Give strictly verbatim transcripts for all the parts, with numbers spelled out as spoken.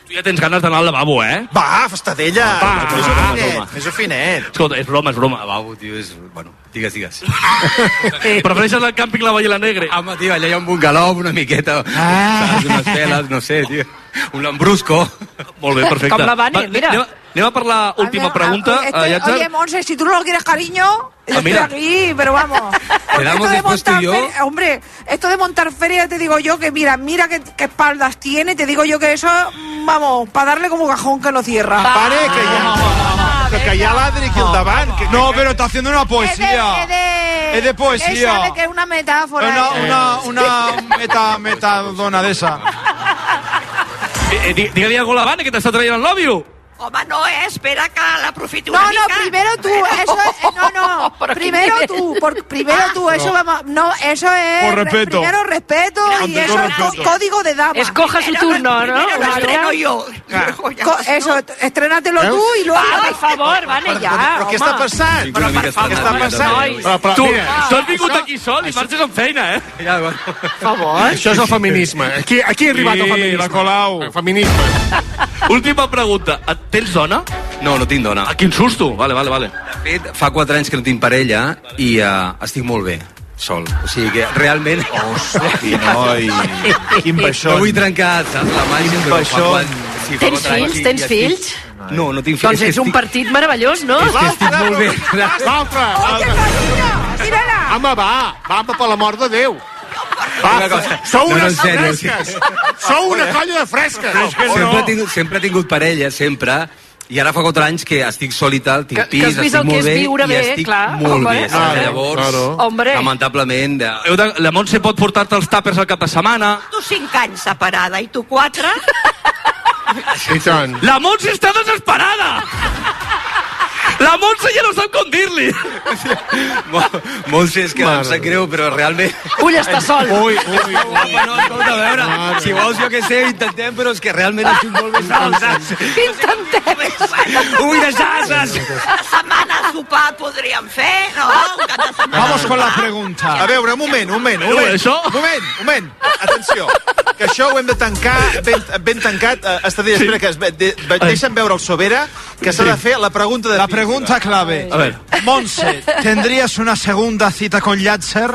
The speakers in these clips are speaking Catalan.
Tu ja tens ganes d'anar al lavabo, eh? Va, Estadella! Va, Més va, o finet, va. més o finet. Escolta, és broma, és broma. Lavabo, tio, és... Bueno, digues, digues. Prefereixes el càmping La Vall i la Negre? Home, tio, allà hi ha un bungalow, una miqueta, ah. saps, unes veles, no sé, tio. Un lambrusco. Molt bé, perfecte. Com la Vani, mira. Anem, anem a per la última pregunta. Este, Yatzer. oye, Monse, si tú no lo quieres, cariño, yo Ah, mira. estoy aquí, pero vamos. Quedamos después tú y yo. feria, hombre, esto de montar feria, te digo yo que mira, mira qué, qué espaldas tiene, te digo yo que eso, vamos, para darle como cajón que no cierra. Pare, que ja, que, que hi ha l'Adri aquí al davant. Que, No, pero está haciendo una poesía. Es de, es de, Es de poesía. Él sabe que es una metáfora. Una, ¿eh? una, una meta, metadona de esa. Eh, eh, Digue-li alguna cosa, Vane, que t'està traient el nòvio. Home, no, eh? Espera que l'aprofiti No, una no, mica. primero tú, eso es, eh, no, no, Pero primero ¿qué tú, por, primero tú, eso vamos, no, eso es, Por respeto. primero respeto y Ante eso todo es co- respeto. código de dama. Escoja su turno, ¿no? Primero lo estreno yo. Co- eso, estrénatelo tú y luego... Va, per favor, Vane, ja, però què està passant? Tinc una mica Què està passant? Nois. Però, però, Tu, mira, tu has vingut aquí sol i marxes amb feina, eh? Ja, bueno. per favor. Això és el feminisme. Aquí, aquí ha arribat el Sí, feminisme. la Colau. El feminisme. Última pregunta. Et tens dona? No, no tinc dona. Ah, quin susto. Vale, vale, vale. De fet, fa quatre anys que no tinc parella i uh, estic molt bé, sol. O sigui que realment... Hosti, noi. Quin No baixó. vull trencar, saps, la màgia, però fa baixó. quan... Sí, fa Tens quatre anys fills? i- Tens i estic- fills? No, no tinc fills. Doncs és que ets un estic- partit meravellós, no? És que estic molt bé. L'altre, l'altre. Mírala. Home, va, va, per l'amor de Déu. Una cosa- Sou No, no, en unes sèrio, fresques. Sou una colla de fresques. Sempre he tingut, sempre he tingut parella, sempre. I ara fa quatre anys que estic sol i tal, tinc Que- pis, que has vist estic el que molt és bé viure i bé, estic clar, molt home. bé. Ah, Saps? Llavors, claro. Hombre. lamentablement... De... Heu de- La Montse pot portar-te els tàpers al cap de setmana. Tu cinc anys separada i tu quatre. I tant. La Montse està desesperada! La Montse ja no sap com dir-li. Molt, molt sé, és que em sap greu, però realment... Ull està sol. Ui, ui, ui. Apa, no, escolta, a veure, si vols jo que sé, intentem, però és que realment estic molt bé sol, saps? Intentem. Ho vull deixar, saps? Una setmana a sopar podríem fer, no? Un cap de setmana. Vamos con la pregunta. A veure, un moment, un moment, un No, moment. això? Un moment, un moment. Atenció, que això ho hem de tancar ben, ben tancat. Eh, Estadella, espera, que es, de, de, deixa'm veure el Sobera, que s'ha de fer la pregunta La definitiva. pregunta clave. A ver. Monse, ¿tendrías una segunda cita con Yatzer?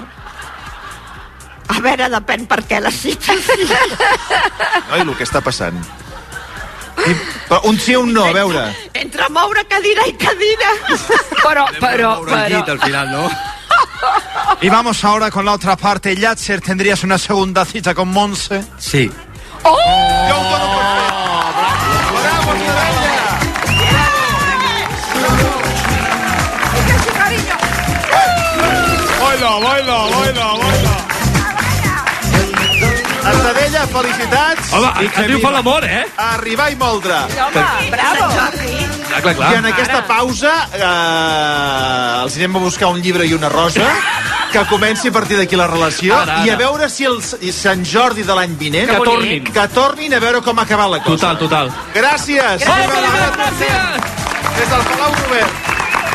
A veure, depèn per què la cita. Noi, el que està passant. I, però un sí o un no, a veure. Entre moure cadira i cadira. Però, però, Moure el llit però... al final, no? Y vamos ahora con la otra parte. Yatzer, ¿tendrías una segunda cita con Monse? Sí. Jo ho dono per fet. Bravo, Estadella. Baila, baila, baila, baila. Estadella, felicitats. Home, I et que diu fa viva. l'amor, eh? Arribar i moldre. Home, bravo. Clar, clar, clar. I en aquesta pausa eh, els anem a buscar un llibre i una rosa que comenci a partir d'aquí la relació Ara, ara. i a veure si el S- Sant Jordi de l'any vinent Que tornin. que tornin a veure com ha acabat la cosa. Total, total. Gràcies. Gràcies, Viva la- gràcies. Des del Palau Robert.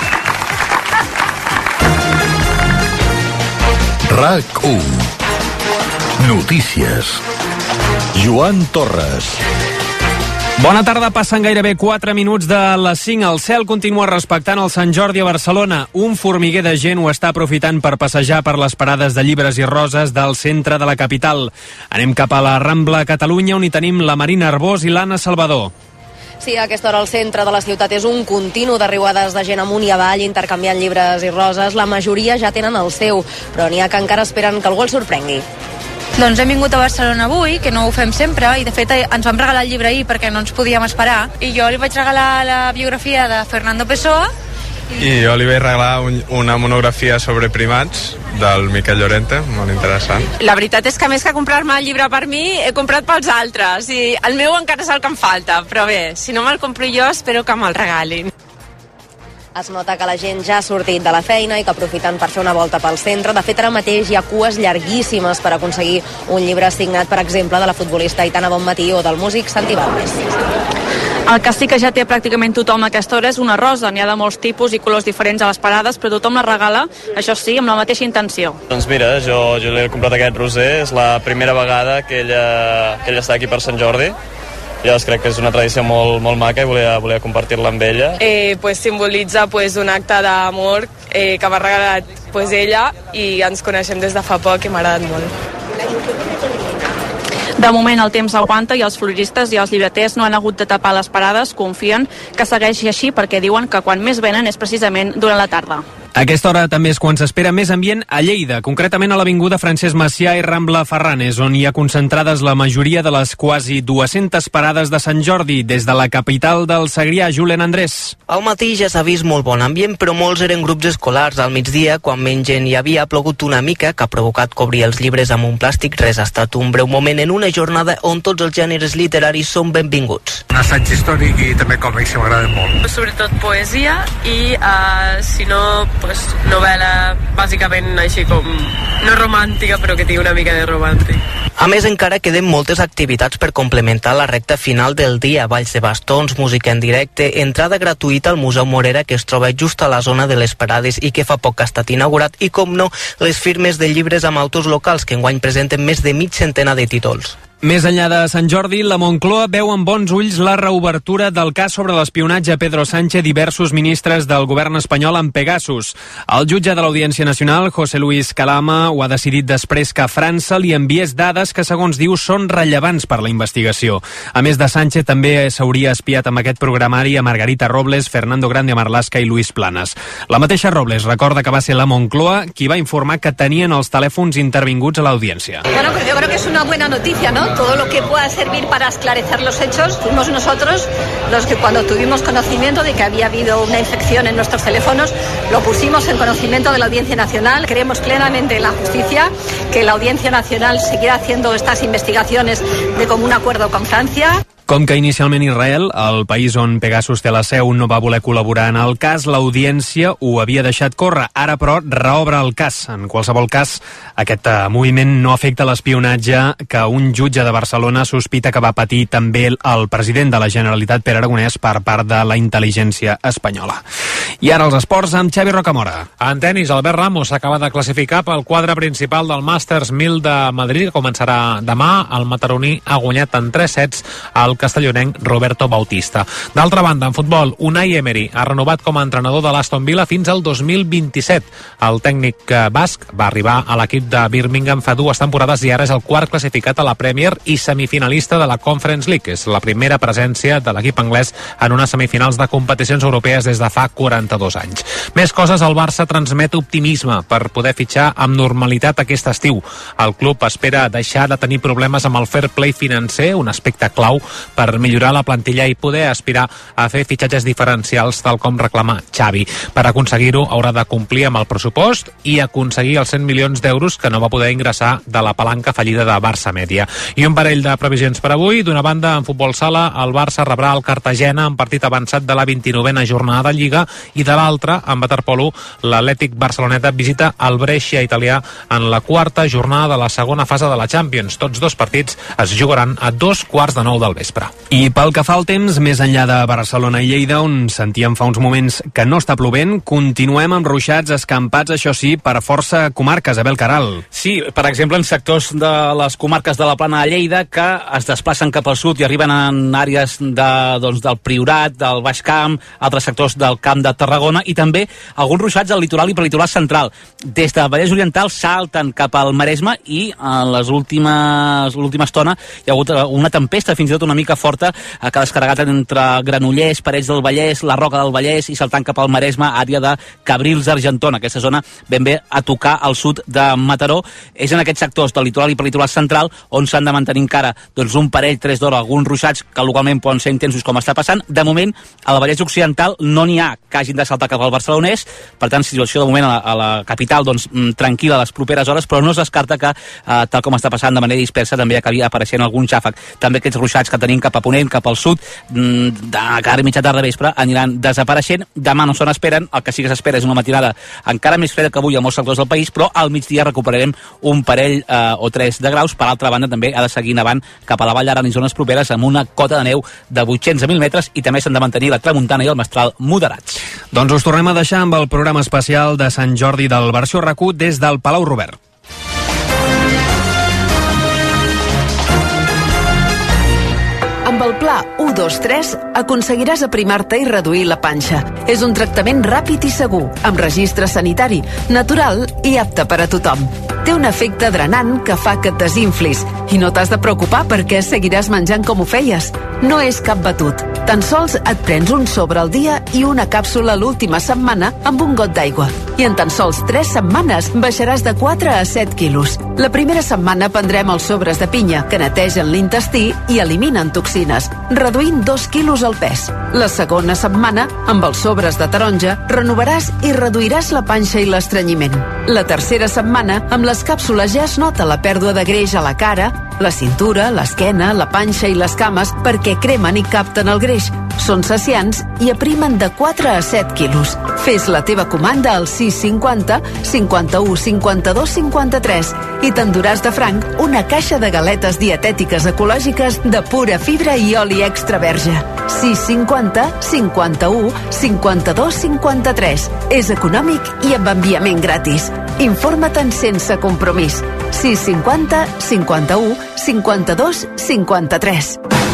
RAC u. Notícies. Joan Torres. Bona tarda, passen gairebé quatre minuts de les cinc. El cel continua respectant el Sant Jordi a Barcelona. Un formiguer de gent ho està aprofitant per passejar per les parades de llibres i roses del centre de la capital. Anem cap a la Rambla Catalunya, on hi tenim la Marina Arbós i l'Anna Salvador. Sí, a aquesta hora el centre de la ciutat és un continu de riuades de gent amunt i avall intercanviant llibres i roses. La majoria ja tenen el seu, però n'hi ha que encara esperen que algú els sorprengui. Doncs hem vingut a Barcelona avui, que no ho fem sempre, i de fet ens vam regalar el llibre ahir perquè no ens podíem esperar. I jo li vaig regalar la biografia de Fernando Pessoa. I jo li vaig regalar un, una monografia sobre primats del Miquel Llorente, molt interessant. La veritat és que més que comprar-me el llibre per mi, he comprat pels altres. I el meu encara és el que em falta, però bé, si no me'l compro jo, espero que me'l regalin. Es nota que la gent ja ha sortit de la feina i que aprofiten per fer una volta pel centre. De fet, ara mateix hi ha cues llarguíssimes per aconseguir un llibre signat, per exemple, de la futbolista Aitana Bonmatí o del músic Santi Balmes. El que sí que ja té pràcticament tothom a aquesta hora és una rosa. N'hi ha de molts tipus i colors diferents a les parades, però tothom la regala, això sí, amb la mateixa intenció. Doncs mira, jo, jo l'he comprat aquest roser, és la primera vegada que ella, que ella està aquí per Sant Jordi, llavors crec que és una tradició molt, molt maca i volia, volia compartir-la amb ella. Eh, pues simbolitza pues, un acte d'amor eh, que m'ha regalat pues, ella i ens coneixem des de fa poc i m'ha agradat molt. De moment el temps aguanta i els floristes i els llibreters no han hagut de tapar les parades, confien que segueixi així perquè diuen que quan més venen és precisament durant la tarda. A aquesta hora també és quan s'espera més ambient a Lleida, concretament a l'avinguda Francesc Macià i Rambla Ferranes, on hi ha concentrades la majoria de les quasi dues-centes parades de Sant Jordi. Des de la capital del Segrià, Julen Andrés. Al matí ja s'ha vist molt bon ambient, però molts eren grups escolars. Al migdia, quan menys gent hi havia, ha plogut una mica, que ha provocat cobrir els llibres amb un plàstic. Res, ha estat un breu moment en una jornada on tots els gèneres literaris són benvinguts. Un assaig històric i també còmics, que m'agraden molt. Sobretot poesia i, uh, si no, pues, novel·la bàsicament així com no romàntica, però que tingui una mica de romàntic. A més, encara queden moltes activitats per complementar la recta final del dia. Balls de bastons, música en directe, entrada gratuïta al Museu Morera, que es troba just a la zona de les parades i que fa poc ha estat inaugurat, i, com no, les firmes de llibres amb autors locals, que enguany presenten més de mig centena de títols. Més enllà de Sant Jordi, la Moncloa veu amb bons ulls la reobertura del cas sobre l'espionatge a Pedro Sánchez i diversos ministres del govern espanyol amb Pegasus. El jutge de l'Audiència Nacional, José Luis Calama, ho ha decidit després que França li enviés dades que, segons diu, són rellevants per la investigació. A més de Sánchez, també s'hauria espiat amb aquest programari a Margarita Robles, Fernando Grande Marlaska i Luis Planas. La mateixa Robles recorda que va ser la Moncloa qui va informar que tenien els telèfons intervinguts a l'audiència. Bueno, pues yo creo que es una buena noticia, ¿no? Todo lo que pueda servir para esclarecer los hechos, fuimos nosotros los que cuando tuvimos conocimiento de que había habido una infección en nuestros teléfonos, lo pusimos en conocimiento de la Audiencia Nacional. Creemos plenamente en la justicia, que la Audiencia Nacional seguirá haciendo estas investigaciones de común acuerdo con Francia. Com que inicialment Israel, el país on Pegasus té la seu, no va voler col·laborar en el cas, l'audiència ho havia deixat córrer. Ara, però, reobre el cas. En qualsevol cas, aquest uh, moviment no afecta l'espionatge que un jutge de Barcelona sospita que va patir també el president de la Generalitat, Pere Aragonès, per part de la intel·ligència espanyola. I ara els esports amb Xavi Rocamora. En tenis, Albert Ramos s'acaba de classificar pel quadre principal del Masters mil de Madrid, que començarà demà. El mataroní ha guanyat en tres sets al castellonenc Roberto Bautista. D'altra banda, en futbol, Unai Emery ha renovat com a entrenador de l'Aston Villa fins al dos mil vint-i-set. El tècnic basc va arribar a l'equip de Birmingham fa dues temporades i ara és el quart classificat a la Premier i semifinalista de la Conference League. És la primera presència de l'equip anglès en unes semifinals de competicions europees des de fa quaranta-dos anys. Més coses, el Barça transmet optimisme per poder fitxar amb normalitat aquest estiu. El club espera deixar de tenir problemes amb el fair play financer, un aspecte clau per millorar la plantilla i poder aspirar a fer fitxatges diferencials tal com reclama Xavi. Per aconseguir-ho haurà de complir amb el pressupost i aconseguir els cent milions d'euros que no va poder ingressar de la palanca fallida de Barça Media. I un parell de previsions per avui. D'una banda, en futbol sala, el Barça rebrà el Cartagena en partit avançat de la vint-i-novena jornada de Lliga, i de l'altra, en waterpolo, l'Atlètic Barceloneta visita el Brescia italià en la quarta jornada de la segona fase de la Champions. Tots dos partits es jugaran a dos quarts de nou del vespre. I pel que fa al temps, més enllà de Barcelona i Lleida, on sentíem fa uns moments que no està plovent, continuem amb ruixats escampats, això sí, per força comarques. Abel Caral. Sí, per exemple, en sectors de les comarques de la Plana de Lleida que es desplacen cap al sud i arriben en àrees de, doncs, del Priorat, del Baix Camp, altres sectors del Camp de Tarragona, i també alguns ruixats al litoral i pel litoral central. Des de Vallès Oriental salten cap al Maresme i en les últimes, l'última estona hi ha hagut una tempesta, fins i tot una mica forta, que ha descarregat entre Granollers, Parets del Vallès, la Roca del Vallès, i saltant cap al Maresme, àrea de Cabrils d'Argentona, aquesta zona ben bé a tocar al sud de Mataró. És en aquests sectors del litoral i per litoral central on s'han de mantenir encara doncs, un parell, tres d'hora, alguns ruixats que localment poden ser intensos, com està passant. De moment, a la Vallès Occidental no n'hi ha que hagin de saltar cap al Barcelonès, per tant, situació de moment a la, a la capital doncs, tranquil·la les properes hores, però no es descarta que, eh, tal com està passant de manera dispersa, també acabi apareixent algun xàfec. També aquests ruixats que tenim cap a Ponent, cap al sud, de cara a mitja tarda vespre, aniran desapareixent. Demà no se n'esperen, el que sí que s'espera és una matinada encara més freda que avui a molts sectors del país, però al migdia recuperarem un parell eh, o tres de graus. Per altra banda, també ha de seguir nevant cap a la Vall d'Aran i zones properes amb una cota de neu de vuit-cents a mil metres, i també s'han de mantenir la tramuntana i el mestral moderats. Doncs us tornem a deixar amb el programa especial de Sant Jordi del Versió R A C U des del Palau Robert. Amb el pla Pla u dos tres aconseguiràs aprimar-te i reduir la panxa. És un tractament ràpid i segur, amb registre sanitari, natural i apte per a tothom. Té un efecte drenant que fa que et desinflis i no t'has de preocupar perquè seguiràs menjant com ho feies. No és cap batut. Tan sols et prens un sobre al dia i una càpsula l'última setmana amb un got d'aigua. I en tan sols tres setmanes baixaràs de quatre a set quilos. La primera setmana prendrem els sobres de pinya, que netegen l'intestí i eliminen toxines, reduint dos quilos el pes. La segona setmana, amb els sobres de taronja, renovaràs i reduiràs la panxa i l'estrenyiment. La tercera setmana, amb les càpsules ja es nota la pèrdua de greix a la cara, la cintura, l'esquena, la panxa i les cames perquè cremen i capten el greix. Són saciants i aprimen de quatre a set quilos. Fes la teva comanda al sis cinquanta cinquanta-u cinquanta-dos cinquanta-tres i t'enduràs de franc una caixa de galetes dietètiques ecològiques de pura fibra i oli extra verge. sis cinquanta cinquanta-u cinquanta-dos cinquanta-tres. És econòmic i amb enviament gratis. Informa't-en sense compromís. sis cinquanta cinquanta-u cinquanta-dos cinquanta-tres.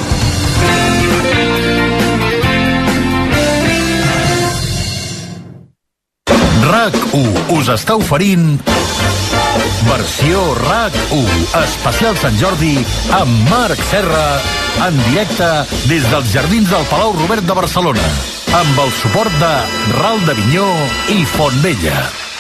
RAC u us està oferint versió RAC u especial Sant Jordi amb Marc Serra en directe des dels jardins del Palau Robert de Barcelona amb el suport de Ral de Vinyó i Fontvella.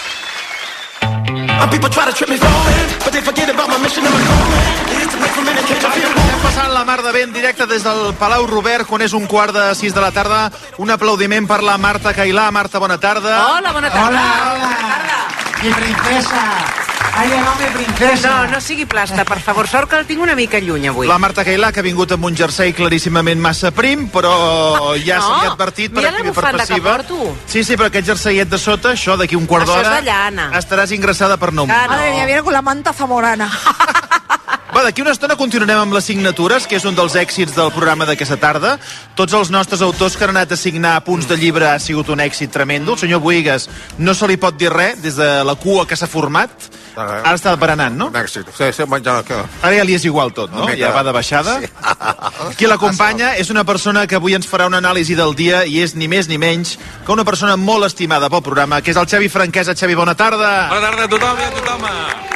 Estem passant la mar de bé en directe des del Palau Robert, quan és un quart de sis de la tarda. Un aplaudiment per la Marta Cailà. Marta, bona tarda. Hola, bona tarda. Hola, hola. Mi princesa. Ha llegado mi princesa. No, no sigui plasta, per favor. Sort que el tinc una mica lluny avui. La Marta Cailà, que ha vingut amb un jersei claríssimament massa prim, però ja no, se li ha advertit per activa i per passiva. Sí, sí, però aquest jerseiet de sota, això d'aquí un quart d'hora, estaràs ingressada per nou. Ah, no. Madre mía, viene con la manta zamorana. Va, d'aquí una estona continuarem amb les signatures, que és un dels èxits del programa d'aquesta tarda. Tots els nostres autors que han anat a signar punts de llibre ha sigut un èxit tremendo. El senyor Bohigas no se li pot dir res des de la cua que s'ha format. Ara està berenant, no? Un èxit. Sí, sí, menjant el que... Ara ja li és igual tot, no? Ja va de baixada. Sí. Qui l'acompanya és una persona que avui ens farà una anàlisi del dia i és ni més ni menys que una persona molt estimada pel programa, que és el Xavi Franquesa. Xavi, bona tarda. Bona tarda a tothom i a tothom.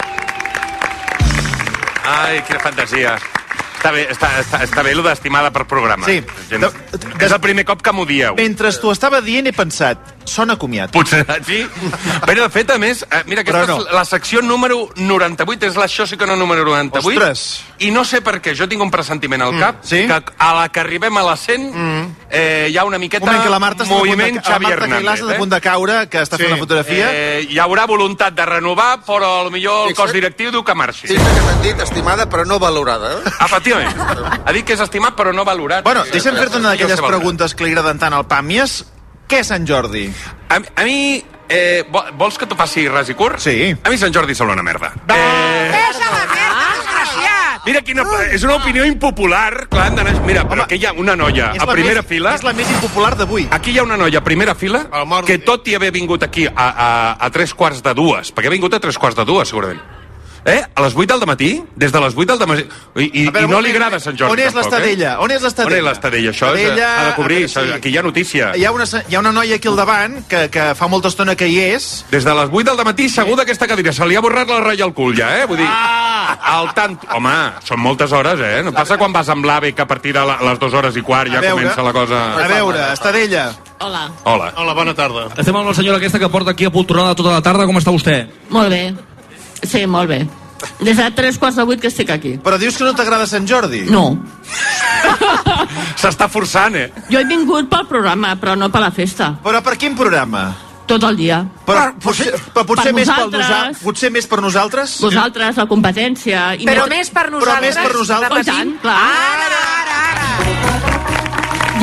Ai, quina fantasia. Està bé, està, està, està bé, allò d'estimada per programa. Sí. De, de, és el primer cop que m'ho dieu. Mentre t'ho estava dient he pensat, sona comiat. Potser, sí. Però de fet, a més, mira, aquesta no. és la secció número noranta-vuit, és l'Això sí que no número noranta-vuit. Ostres. I no sé per què, jo tinc un pressentiment al cap, mm, sí? que a la que arribem a la cent mm. eh, hi ha una miqueta un moment, que la Marta moviment de, Xavi Hernández. La Marta Cailà està de punt de caure, que està sí. fent la fotografia. Eh, hi haurà voluntat de renovar, però potser el cos directiu diu que marxi. Sí, que m'han dit estimada però no valorada. Eh? Efectivament. Ha dit que és estimat però no valorat. Bueno, deixa'm fer-te una d'aquelles preguntes que li agraden tant al Pàmies. Què és Sant Jordi? A, a mi... Eh, vols que t'ho faci ras i curt? Sí. A mi Sant Jordi sembla una merda. Eh... Deixa la merda, desgraciat! Mira, quina, és una opinió impopular. Clar, mira, però aquí hi ha una noia a primera més, fila... És la més impopular d'avui. Aquí hi ha una noia a primera fila que tot i haver vingut aquí a, a, a tres quarts de dues, perquè ha vingut a tres quarts de dues, segurament. Eh? A les vuit del dematí? Des de les vuit del dematí? I, i, veure, i no li agrada Sant Jordi. On és l'Estadella? Eh? On és l'Estadella? On és l'Estadella? Això és, ha de cobrir, veure, sí. Aquí hi ha notícia. Hi ha, una, hi ha una noia aquí al davant que, que fa molta estona que hi és. Des de les vuit del dematí, segur d'aquesta cadira. Se li ha borrat la ratlla al cul, ja, eh? Vull dir, ah! al tant... Home, són moltes hores, eh? No passa quan vas amb l'AVE que a partir de les dues hores i quart ja veure, comença la cosa... A veure, Estadella. Hola. Hola. Hola, bona tarda. Estem amb la senyora aquesta que porta aquí apoltronada tota la tarda. Com està vostè? Molt bé. Sí, molt bé. Des de tres quarts de vuit que estic aquí. Però dius que no t'agrada Sant Jordi? No. S'està forçant, eh? Jo he vingut pel programa, però no per la festa. Però per quin programa? Tot el dia. Però, potser, però potser, per més nosaltres, pel potser més per nosaltres? Vosaltres, la competència... I però més, més per nosaltres? Però més per nosaltres? Oh, tant, clar. Ara, ara, ara. Ja que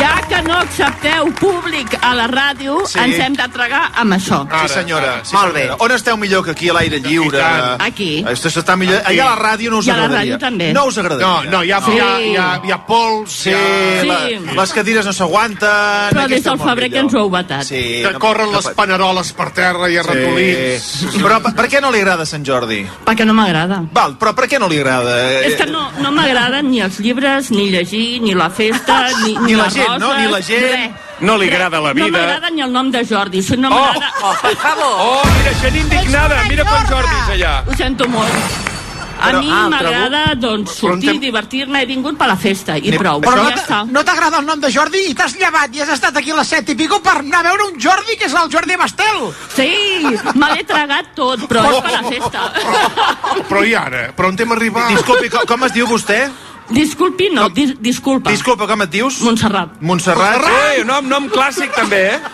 no accepteu públic a la ràdio, Sí. ens hem de tragar amb això. Sí, senyora. Sí, Molt bé. senyora. On esteu millor que aquí a l'aire lliure? Aquí. Esto està millor. Allà a la ràdio no us I a la agradaria. ràdio també. No us agradaria. No, no, hi ha- Sí. hi ha- hi ha- hi ha pols, sí, Sí. la, les cadires no s'aguanten. Però aquí des està del molt febrer que millor. ens ho heu vetat. Sí, Que corren les paneroles per terra i a ratolins. Sí. Però per, per què no li agrada Sant Jordi? Perquè no m'agrada. Val, però per què no li agrada? És que no, no m'agraden ni els llibres, ni llegir, ni la festa, ni, Ni la les gent, no? roses, Ni la gent. res. No li agrada la vida. No m'agrada ni el nom de Jordi. Si no m'agrada... Oh, per favor. Oh, mira, gent indignada. Mira com Jordis allà. Ho sento molt. A Però- mi ah, m'agrada doncs, sortir, tem- divertir-me, he vingut per la festa i prou. Però no ja està. t- no t'agrada el nom de Jordi i t'has llevat i has estat aquí a les set i pico per anar a veure un Jordi que és el Jordi Bastel. Sí, me l'he tragat tot, però és per la festa. Però i ara? Però on hem arribat? Disculpi, com, com es diu vostè? Disculpi, no, dis, disculpa. Disculpa, com et dius? Montserrat. Montserrat? Eh, nom, nom clàssic també, eh?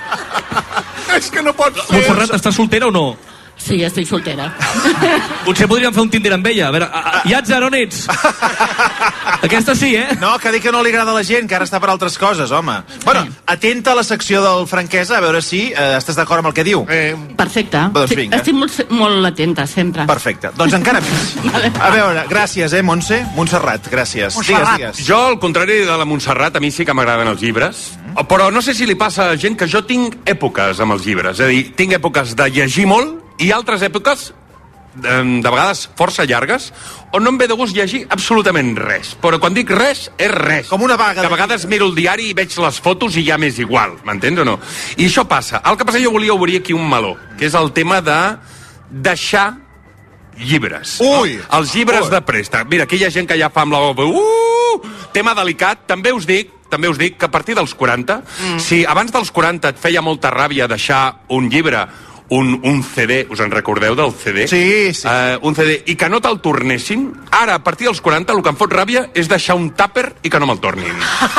És que no pots ser... Montserrat, estàs soltera o no? Sí, estic soltera. Potser podríem fer un Tinder amb ella. A veure, a- a- Iatza, on ets? Aquesta sí, eh? No, que dic que no li agrada a la gent, que ara està per altres coses, home. Bueno, atenta a la secció del Franquesa, a veure si eh, estàs d'acord amb el que diu. Eh, Perfecte. Doncs Sí, vinga. estic molt, molt atenta, sempre. Perfecte. Doncs encara més. A veure, gràcies, eh, Montse? Montserrat, gràcies. Digues, digues. Jo, al contrari de la Montserrat, a mi sí que m'agraden els llibres, però no sé si li passa a gent que jo tinc èpoques amb els llibres. És a dir, tinc èpoques de llegir molt i altres èpoques, de, de vegades força llargues, on no em ve de gust llegir absolutament res. Però quan dic res, és res. Com una vaga. Que a vegades miro el diari i veig les fotos i ja m'és igual, m'entens o no? I això passa. El que passa, jo volia obrir aquí un meló, que és el tema de deixar llibres. Ui! No? Els llibres Ui. de préstec. Mira, aquí hi ha gent que ja fa amb la boca. Uh! Tema delicat. També us dic també us dic que a partir dels quaranta, mm. si abans dels quaranta et feia molta ràbia deixar un llibre, un, un ce de, us en recordeu del ce de? Sí, sí. Uh, un ce de, i que no te'l tornessin, ara, a partir dels quaranta, el que em fot ràbia és deixar un tàper i que no me'l tornin.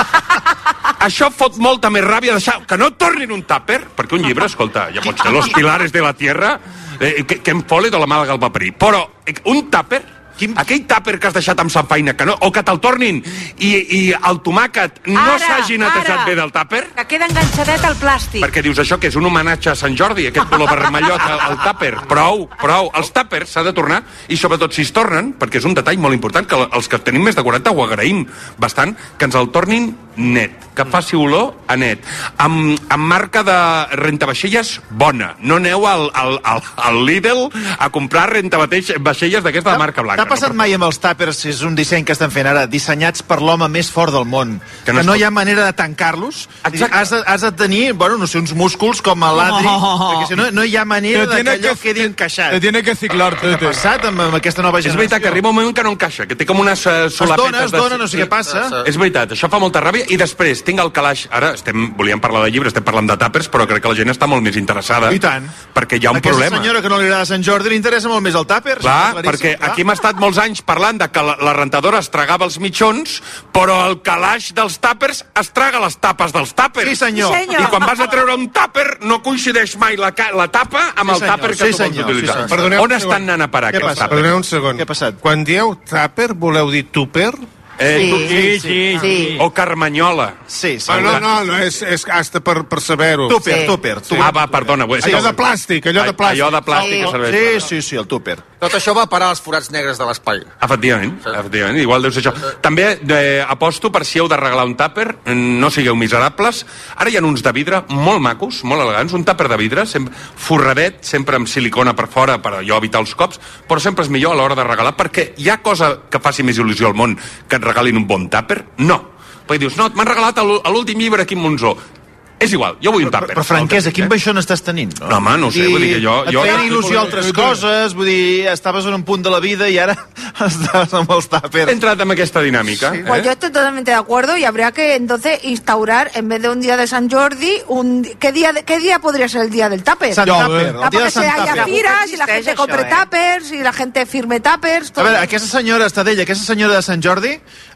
Això fot molta més ràbia deixar que no et tornin un tàper, perquè un llibre, escolta, ja pot ser Los Pilares de la Tierra, eh, que, que em fole de la màlaga al paperí, però eh, un tàper, Quin... aquell tàper que has deixat amb sa feina, que no, o que te'l tornin i, i el tomàquet no Ara, s'hagi netejat ara. bé del tàper, Que queda enganxadet al plàstic. perquè dius això que és un homenatge a Sant Jordi, aquest color vermellot al, al tàper. Prou, prou. Els tàpers s'ha de tornar, i sobretot si es tornen, perquè és un detall molt important, que els que tenim més de quaranta ho agraïm bastant, que ens el tornin net, que faci olor a net, amb, amb marca de rentavaixelles bona. No aneu al, al, al, al Lidl a comprar rentavaixelles d'aquesta de marca blanca. T'ha passat no? mai amb els tàpers, és un disseny que estan fent ara, dissenyats per l'home més fort del món, que no no, es que no pot- hi ha manera de tancar-los? Exacte. Has de, has de tenir, bueno, no sé, uns músculs com a l'Adri, Oh. perquè si no, no hi ha manera Te de tiene que allò que- quedi encaixat. Te tiene que ciclar, Què ha Tete. passat amb, amb aquesta nova És generació? veritat que arriba un moment que no encaixa, que té com unes uh, Es solapetes... dona, es de- dona, no sé què passa. És veritat, això fa molta ràbia. I després tinc el calaix... Ara estem, volíem parlar de llibres, estem parlant de tàpers, però crec que la gent està molt més interessada. I tant. Perquè hi ha un Aquesta problema. senyora que no li agrada Sant Jordi li interessa molt més el tàper. Clar, està perquè claríssim, clar. aquí hem estat molts anys parlant de que la, la rentadora es tragava els mitjons, però el calaix dels tàpers es traga les tapes dels tàpers. Sí, senyor. Sí, senyor. I quan vas a treure un tàper no coincideix mai la, ca- la tapa amb Sí, el senyor. tàper que Sí, tu vols senyor. utilitzar. Sí, senyor. Perdoneu On un estan segon. anant a parar Què aquests passa? tàpers? Perdoneu un segon. Què ha passat? Quan dieu tàper, voleu dir tupper? Eh, Sí, tu- sí, sí, sí. O carmanyola. Sí, sí. Ah, no, no, no, és, és hasta per, per saber-ho. Tupper, Sí. tupper. Sí. Ah, va, perdona. Sí, Allò de plàstic, allò de plàstic. Allò de plàstic que serveix. Sí, sí, sí, el tupper. Tot això va parar als forats negres de l'espai. Efectivament, efectivament, igual deu ser això. També eh, aposto per si heu de regalar un tàper, no sigueu miserables. Ara hi ha uns de vidre molt macos, molt elegants, un tàper de vidre, sempre, forradet, sempre amb silicona per fora per allò evitar els cops, però sempre és millor a l'hora de regalar, perquè hi ha cosa que faci més il·lusió al món que et regalin un bon tàper? No. Perquè dius, no, m'han regalat a l'ú- a l'últim llibre aquí a Monzó. És igual, jo vull un tàper. Però, Franquesa, quin baixó n'estàs tenint? No, No, home, no ho sé, vull dir que jo- Et jo- feien il·lusió altres coses, vull dir, estaves en un punt de la vida i ara estàs amb els tàpers. He entrat en aquesta dinàmica. Pues yo Eh? estoy totalmente de acuerdo y habría que entonces instaurar, en vez de un día de San Jordi, un ¿qué día, de- qué día podría ser el día del tupper? Sant Tàper, el Ah, dia porque de se Sant haya Tàper. firas y la gente Existeix compre això, eh? tuppers y la gente firme tuppers. A todo. veure, aquesta senyora Estadella, aquesta senyora de Sant Jordi,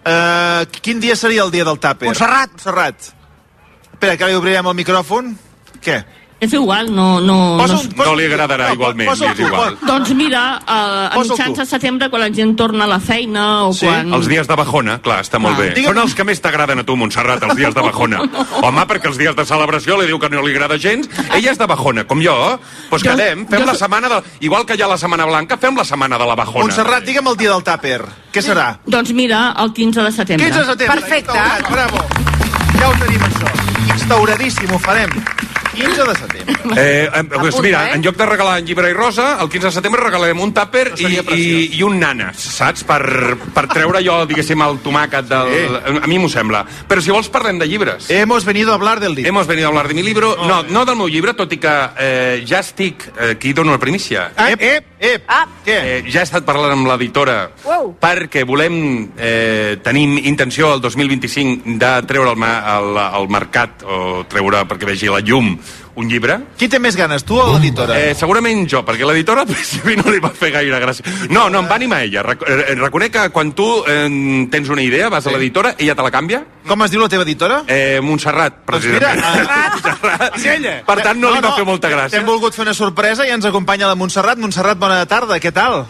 eh, quin dia seria el dia del tàper? Montserrat. Montserrat. Espera, que li obrirem el micròfon. Què? És igual, no... No, Posa no, un, posa, no li agradarà no, igualment, posa, és igual. Doncs mira, a, a mitjans de setembre, quan la gent torna a la feina o sí, quan... els dies de bajona, clar, està molt ah, bé. Digue'm... Són els que més t'agraden a tu, Montserrat, els dies de bajona. Home, perquè els dies de celebració li diu que no li agrada gens. Ella és de bajona, com jo. Doncs pues quedem, fem jo... la setmana de... Igual que hi ha la setmana blanca, fem la setmana de la bajona. Montserrat, digue'm el dia del tàper. Què serà? Doncs mira, el quinze de setembre. quinze de setembre. Perfecte. Bravo. Ja ho tenim, això. Instauradíssim, ho farem. quinze de setembre. Eh, eh, pues mira, eh? en lloc de regalar en llibre i rosa, el quinze de setembre regalarem un tàper i, i, i un nanes, saps? Per, per treure jo, diguéssim, el tomàquet del... Sí. A mi m'ho sembla. Però si vols parlem de llibres. Hemos venido a hablar del libro. Hemos venido a hablar de mi libro. Oh, no, no del meu llibre, tot i que eh, ja estic... Eh, aquí dono la primícia. Ah, ep, ep, ep. Ah. Què? Eh, ja he estat parlant amb l'editora wow. perquè volem... Eh, tenim intenció el dos mil vint-i-cinc de treure al, al, al mercat o treure perquè vegi la llum un llibre. Qui té més ganes, tu o l'editora? Eh, segurament jo, perquè l'editora al principi no li va fer gaire gràcia. No, no, em va animar ella. Rec reconec que quan tu eh, tens una idea, vas sí. a l'editora, ella te la canvia. Com es diu la teva editora? Eh, Montserrat, precisament. Doncs mira, Montserrat. És ella. Per tant, no, no li va no, fer molta gràcia. Hem volgut fer una sorpresa i ens acompanya la Montserrat. Montserrat, bona tarda, què tal?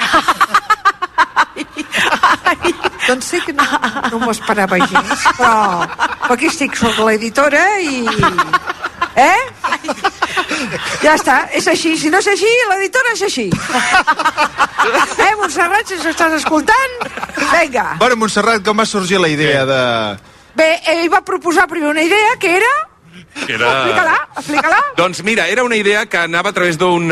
Ai, doncs sí que no, no m'ho esperava gens, però, però aquí estic, soc l'editora i... Eh? Ja està, és així. Si no és així, l'editora és així. Eh, Montserrat, si estàs escoltant, vinga. Bueno, Montserrat, com va sorgir la idea de... Bé, ell va proposar primer una idea que era... Era... Explica-la, explica-la. Doncs mira, era una idea que anava a través d'un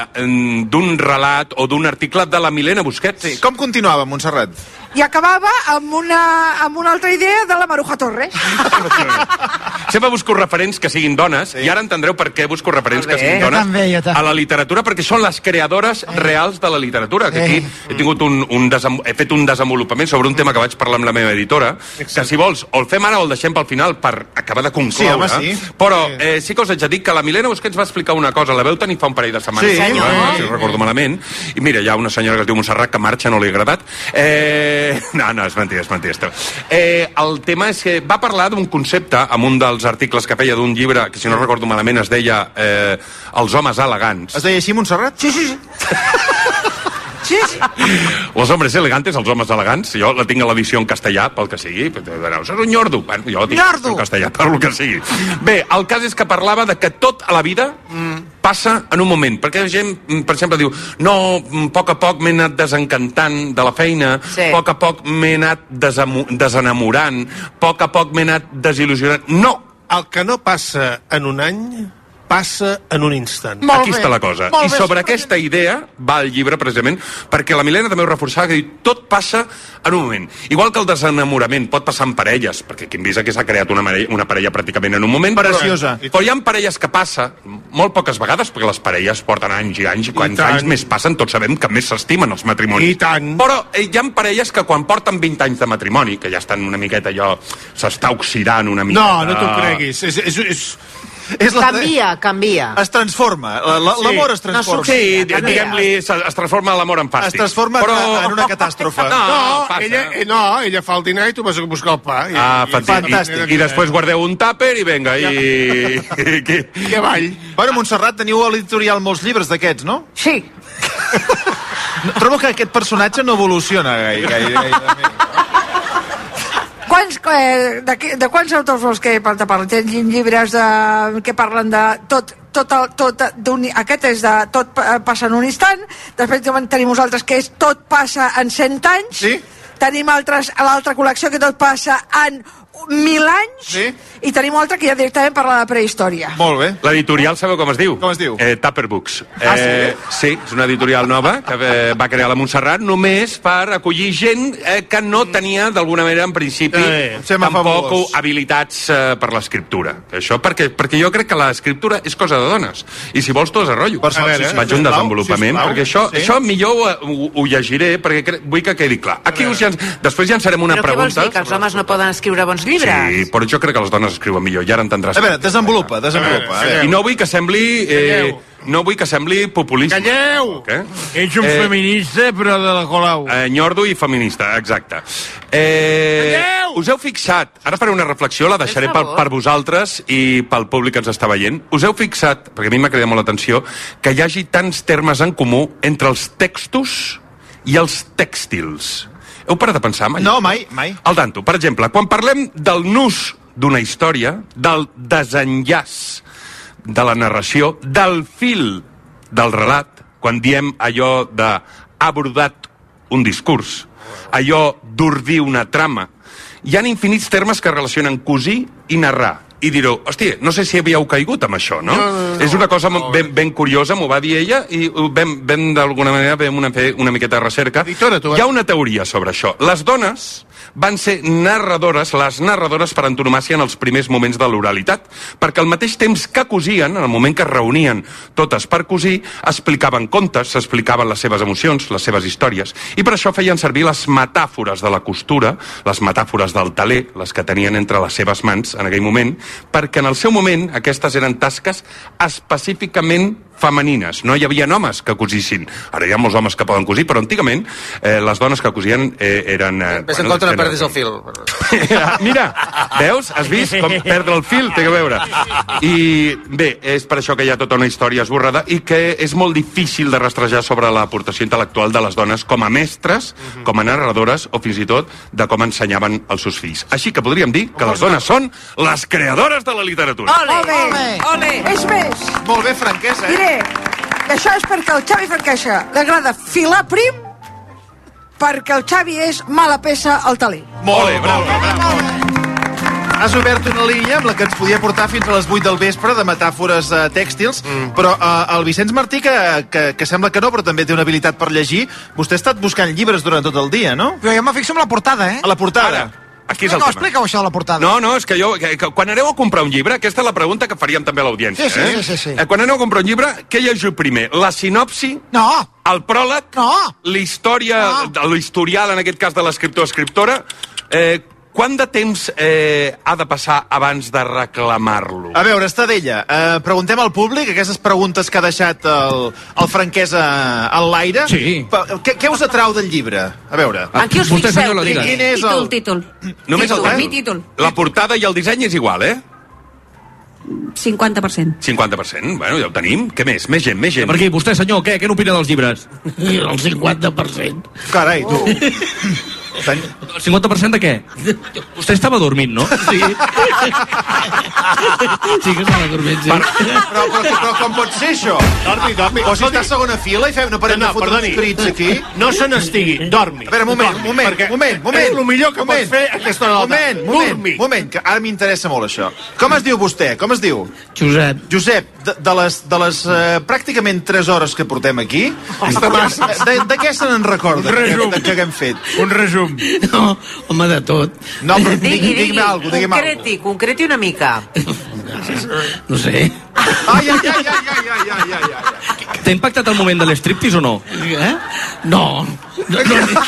relat o d'un article de la Milena Busquets. Sí, com continuava, Montserrat? I acabava amb una, amb una altra idea de la Maruja Torres. Sempre busco referents que siguin dones, sí. i ara entendreu per què busco referents que siguin dones també, a la literatura, perquè són les creadores eh. reals de la literatura. Que aquí he, tingut un, un he fet un desenvolupament sobre un tema que vaig parlar amb la meva editora, que si vols, o el fem ara o el deixem pel final per acabar de concloure. Sí, home, sí. Però eh, sí que us haig de dir que la Milena Busquets va explicar una cosa, la veu tenir fa un parell de setmanes, sí, no, eh, si recordo malament, i mira, hi ha una senyora que es diu Montserrat que marxa, no li ha agradat. Eh... No, no, és mentida, és mentida. Eh, el tema és que va parlar d'un concepte amb un dels articles que feia d'un llibre, que si no recordo malament es deia eh, Els homes elegants. Es deia així, Montserrat? Sí, sí, sí. Sí, sí. Los hombres elegantes, els homes elegants, jo la tinc a l'edició en castellà, pel que sigui. Això és un nyordo. Bueno, jo la tinc nyordo. En castellà, per el que sigui. Bé, el cas és que parlava de que tot a la vida mm. passa en un moment. Perquè la gent, per exemple, diu no, a poc a poc m'he anat desencantant de la feina, a sí. poc a poc m'he anat desenamorant, a poc a poc m'he anat desil·lusionant. No! El que no passa en un any... passa en un instant. Molt Aquí bé. Està la cosa. Molt I sobre bé. Aquesta idea va el llibre, precisament, perquè la Milena també ho reforçava, que diu, tot passa en un moment. Igual que el desenamorament pot passar en parelles, perquè qui hem vist que s'ha creat una, una parella pràcticament en un moment. Preciosa. Però, però hi ha parelles que passa molt poques vegades, perquè les parelles porten anys i anys, i quants I anys més passen, tots sabem que més s'estimen els matrimonis. I tant. Però eh, hi ha parelles que quan porten vint anys de matrimoni, que ja estan una miqueta allò, s'està oxidant una miqueta... No, no t'ho creguis. És... és, és... És la... Canvia, canvia. Es transforma. L'amor sí. es transforma. Sí, diguem-li, es transforma l'amor en fàstic. Es transforma Però... en una catàstrofe. No, no, ella, no, ella fa el dinar i tu vas a buscar el pa. I, ah, i, fantàstic. I, I després guardeu un tàper i venga, i... I, i, i avall. Bueno, Montserrat, teniu a l'editorial molts llibres d'aquests, no? Sí. Trobo que aquest personatge no evoluciona gaire. gaire, gaire. Quants, eh, de, de quants autors vols que te parlen? Tens llibres de, que parlen de tot, tot, tot, tot aquest és de tot passa en un instant, després tenim uns altres que és tot passa en cent anys, sí? Tenim altres, l'altra col·lecció que tot passa en mil anys, sí? I tenim altra que ja directament parla de prehistòria. Molt bé. L'editorial sabeu com es diu? Com es diu? Eh, Tupper Books. Ah, eh, sí? Sí, és una editorial nova que eh, va crear la Montserrat només per acollir gent eh, que no tenia d'alguna manera en principi eh, tampoc habilitats eh, per l'escriptura. Això perquè, perquè jo crec que l'escriptura és cosa de dones. I si vols tu desenrotllo. Per veure, si faig un desenvolupament, sisplau, perquè això, sí? això millor ho, ho, ho llegiré perquè vull que quedi clar. Aquí us llan... després llançarem una Però pregunta. Però què vols dir, que els homes no poden escriure bons llibres? llibres. Sí, però jo crec que les dones escriuen millor, i ara entendràs. A veure, desenvolupa, desenvolupa. A veure. I no vull que sembli... Eh, no vull que sembli populisme. Calleu! Què? Ets un eh, feminista, però de la Colau. Eh, nyordo i feminista, exacte. Eh, Calleu! Us heu fixat, ara faré una reflexió, la deixaré per, per vosaltres i pel públic que ens està veient. Us heu fixat, perquè a mi m'ha cridat molt l'atenció, que hi hagi tants termes en comú entre els textos i els tèxtils. Heu parat de pensar mai? No, mai, mai. Al tanto. Per exemple, quan parlem del nus d'una història, del desenllaç de la narració, del fil del relat, quan diem allò de ha brodat un discurs, allò d'ordir una trama, hi ha infinits termes que relacionen cosir i narrar. I direu, hòstia, no sé si havíeu caigut amb això, no? no, no, no. És una cosa ben, ben curiosa, m'ho va dir ella, i vam, vam d'alguna manera vam una, fer una miqueta de recerca. Editora, tu, eh? Hi ha una teoria sobre això. Les dones van ser narradores, les narradores per antonomàsia en els primers moments de l'oralitat, perquè al mateix temps que cosien, en el moment que es reunien totes per cosir, explicaven contes, s'explicaven les seves emocions, les seves històries, i per això feien servir les metàfores de la costura, les metàfores del taler, les que tenien entre les seves mans en aquell moment, perquè en el seu moment aquestes eren tasques específicament femenines. No hi havia homes que cosissin. Ara hi ha molts homes que poden cosir, però antigament eh, les dones que cosien eh, eren... Eh, Ves en contra, no perdis el fil. Mira, veus? Has vist com perdre el fil? Té a veure. I bé, és per això que hi ha tota una història esborrada i que és molt difícil de rastrejar sobre l'aportació intel·lectual de les dones com a mestres, com a narradores o fins i tot de com ensenyaven als seus fills. Així que podríem dir que les dones són les creadores de la literatura. Ole! Ole! Ole! És més... Molt bé, franquesa, eh? Diré que això és perquè el Xavi Franquesa li agrada filar prim, perquè el Xavi és mala peça al taler. Molt bé, bravo, bravo. Has obert una línia amb la que ens podia portar fins a les vuit del vespre de metàfores uh, tèxtils, mm. però uh, el Vicenç Martí, que, que, que sembla que no, però també té una habilitat per llegir, vostè ha estat buscant llibres durant tot el dia, no? Però jo me fixo en la portada, eh? A la portada. Ara. Aquí és el no, tema. Explica-ho això de la portada. No, no, és que jo, que, que, quan aneu a comprar un llibre, aquesta és la pregunta que faríem també a l'audiència. Sí, sí, eh? sí, sí, sí. Eh, quan aneu a comprar un llibre, què llegiu primer? La sinopsi? No. El pròleg? No. L'història, no. L'historial, en aquest cas, de l'escriptor o escriptora? Eh, quant de temps eh, ha de passar abans de reclamar-lo? A veure, Estadella, eh, preguntem al públic aquestes preguntes que ha deixat el, el Franquesa en l'aire. Sí. Què, què us atrau del llibre? A veure. En qui us Vostè, fixeu? senyor, Quin, quin és Títol, el... títol. Només títol, el mi títol. La portada i el disseny és igual, eh? cinquanta per cent. cinquanta per cent, bueno, ja ho tenim. Què més? Més gent, més gent. Per aquí, vostè, senyor, què? Què n'opina dels llibres? El cinquanta per cent. Carai, tu. El cinquanta per cent de què? Vostè estava dormint, no? Sí. Sí que estava dormint, sí. Per, però, però, però com pot ser això? Dormi, dormi. Pots saltar a segona fila i fem, no parem No, no, de fotre perdoni. uns crits aquí? No se n'estigui, dormi. A veure, moment, Dormi, moment, perquè moment, moment. És el millor que moment, pots fer a aquesta hora. Moment, moment, Dormi. moment, que ara m'interessa molt això. Com es diu vostè? Com es diu? Josep. Josep, de, de les, de les uh, pràcticament tres hores que portem aquí, de, de què se n'en recorda Un resum. que, que haguem fet? Un resum. No, home, de tot. No, però digui, Digui, digui, digui, alguna cosa, digui'm alguna concreti, concreti una mica. No sé. Ai, ai, ai, ai, ai, ai, ai, ai, ai. T'ha impactat el moment de l'estriptease o no? Eh? No. No n'hi no,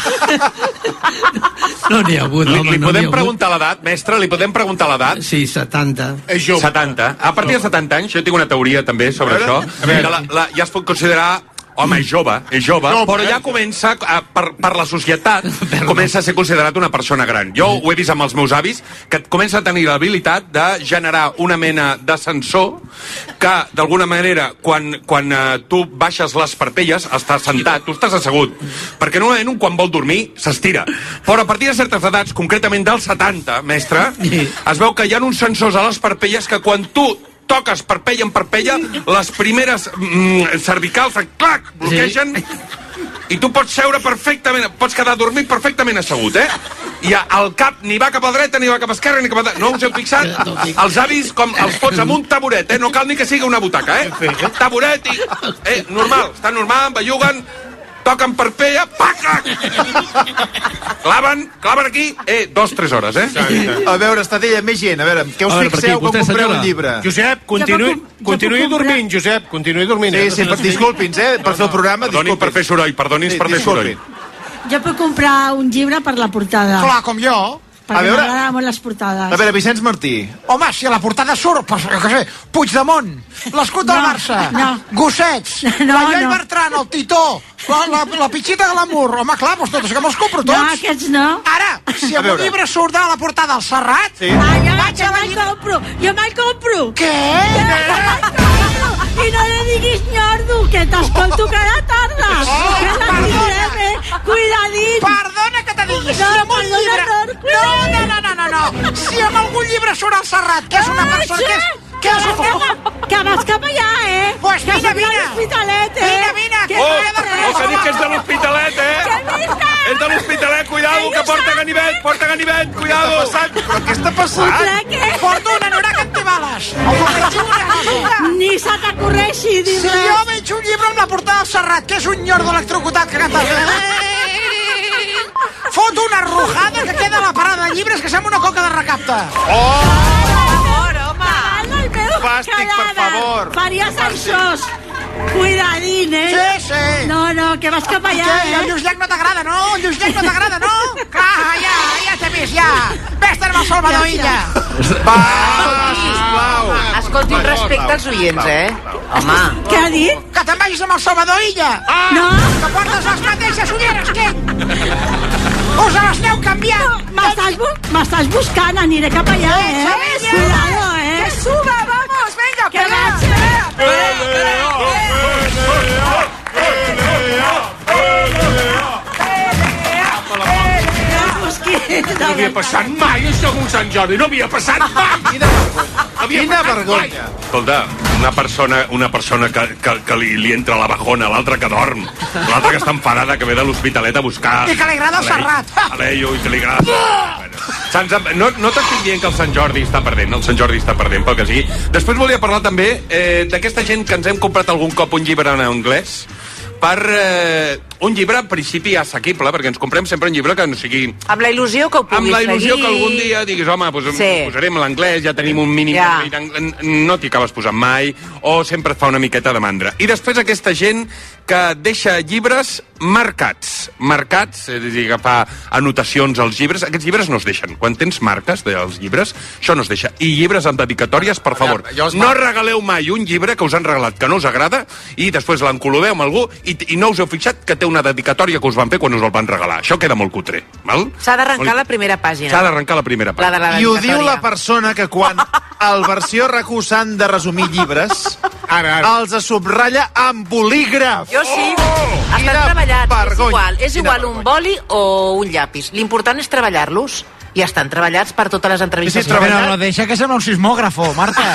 no n'hi ha hagut, Li, home, li no podem n'hi ha preguntar l'edat, mestre? Li podem preguntar l'edat? Sí, setanta. És jove. setanta. A partir de setanta anys, jo tinc una teoria també sobre això. A veure, la, la, ja es pot considerar... Home, és jove, és jove, Jove, però ja eh? comença, a, per, per la societat, comença a ser considerat una persona gran. Jo ho he vist amb els meus avis, que comença a tenir l'habilitat de generar una mena de sensor que, d'alguna manera, quan, quan uh, tu baixes les parpelles, estàs sentat, tu estàs assegut, perquè normalment un quan vol dormir s'estira. Però a partir de certes edats, concretament dels setanta, mestre, es veu que hi ha uns sensors a les parpelles que quan tu toques parpella en parpella, les primeres mm, cervicals, clac, bloquegen, sí. I tu pots seure perfectament, pots quedar dormit perfectament assegut, eh? I el cap ni va cap a dreta, ni va cap a esquerra, ni cap a... No us heu fixat? Els avis, com els fots amb un taburet, eh? No cal ni que sigui una butaca, eh? Taburet i... Eh, normal, estan normal, belluguen, toquen parpella, paca! Claven, claven aquí, eh, dos, tres hores, eh? A veure, Estadella, més gent, a veure, què us fixeu quan compreu un llibre? Josep, continuï, continuï dormint, Josep, continuï dormint. Sí, sí, disculpi'ns, eh, per fer el programa, Perdonin per fer soroll, perdoni'ns per fer soroll. Jo puc comprar un llibre per la portada. Clar, com jo. A veure... m'agraden molt les portades. A veure, Vicenç Martí. Home, si a la portada surt, pues, que sé, Puigdemont, l'escut del No, Barça, no. Gossets, No, la Llei no. Bertran, el Titó, la, la, la Pitxita Glamour. Home, clar, doncs tots, que me'ls compro tots. No, aquests no. Ara, si A en un veure. llibre surt de la portada el Serrat, Sí. Ah, jo, vaig jo a la me'l llibre... compro, jo me'l compro. Què? I no li diguis nyordo, que t'escolto cada tarda. Oh, Que la tindrem, eh? Cuidadín. Perdona que te digui, No, si en un perdona, llibre... no, No, cuidadín. no, no, no, no, no. Si en algun llibre surt el Serrat, que és una persona que és... Que és un... Que vas cap allà, eh? Pues vine, que soc de vine. l'Hospitalet, eh? Vine, vine, que Oh, m'he de oh, que dic que és de l'Hospitalet, eh? És de l'Hospitalet, cuidado, que porta ganivet, porta ganivet, cuidado. Però què està passant? Crec que... Porto una anorac antibales. O com Ni se t'acorreixi Si dir-ne. jo veig un llibre amb la portada del Serrat, que és un nyordo electrocutat que canta... Foto una arrojada que queda a la parada de llibres que sembla una coca de recapte. Fàstic, per favor. Faries això. Cuidadín, eh? Sí, sí. No, no, que vas cap allà, Què? eh? El Lluís Llach no t'agrada, no? El Lluís Llach no t'agrada, no? Ah, ja, ja t'he vist, ja. Vés-te'n amb el Salvador Illa. Va, sisplau. Escolti, un respecte als oients, eh? Home. Què ha dit? Que te'n vagis amb el Salvador Illa. Ah, No. que portes les mateixes ulleres, què? Us les aneu canviant. M'estàs bu m'estàs buscant, aniré cap allà, eh? Sevilla. Cuidado, eh? Que suba, vamos, venga, Que vaig, No havia passat mai això amb un Sant Jordi, no havia passat mai! Quina vergonya. Escolta, una persona, una persona que, que, que li, li entra la bajona, l'altra que dorm, l'altra que està enfadada, que ve de l'Hospitalet a buscar... I que li agrada el a l'Ei- Serrat. A l'Eio, i que li agrada... Bueno, Sants, no, no t'estic dient que el Sant Jordi està perdent, el Sant Jordi està perdent, pel que sigui. Després volia parlar també eh, d'aquesta gent que ens hem comprat algun cop un llibre en anglès, per eh, un llibre en principi assequible, perquè ens comprem sempre un llibre que no sigui... Amb la il·lusió que ho puguis Amb la il·lusió seguir. que algun dia diguis, home, doncs Sí. posarem l'anglès, ja tenim un mínim... Ja. de- no t'hi acabes posant mai, o sempre et fa una miqueta de mandra. I després aquesta gent que deixa llibres marcats. Marcats, és a dir, que fa anotacions als llibres. Aquests llibres no es deixen. Quan tens marques dels llibres, això no es deixa. I llibres amb dedicatòries, per favor. Ja, ja us va. No regaleu mai un llibre que us han regalat que no us agrada i després l'encolobeu amb algú i, i no us heu fixat que té una dedicatòria que us van fer quan us el van regalar. Això queda molt cutre. Val? S'ha d'arrencar la primera pàgina. S'ha d'arrencar la primera La part. de la I ho diu dedicatòria. la persona que quan al versió R A C U s'han de resumir llibres, Ara, ara. els subratlla amb bolígraf. Jo sí. Estan Quina treballats. És vergonya. igual, és Quina igual un boli o un llapis. L'important és treballar-los. I estan treballats per totes les entrevistes. Sí, sí, Però no deixa que sembla un sismògrafo, Marta.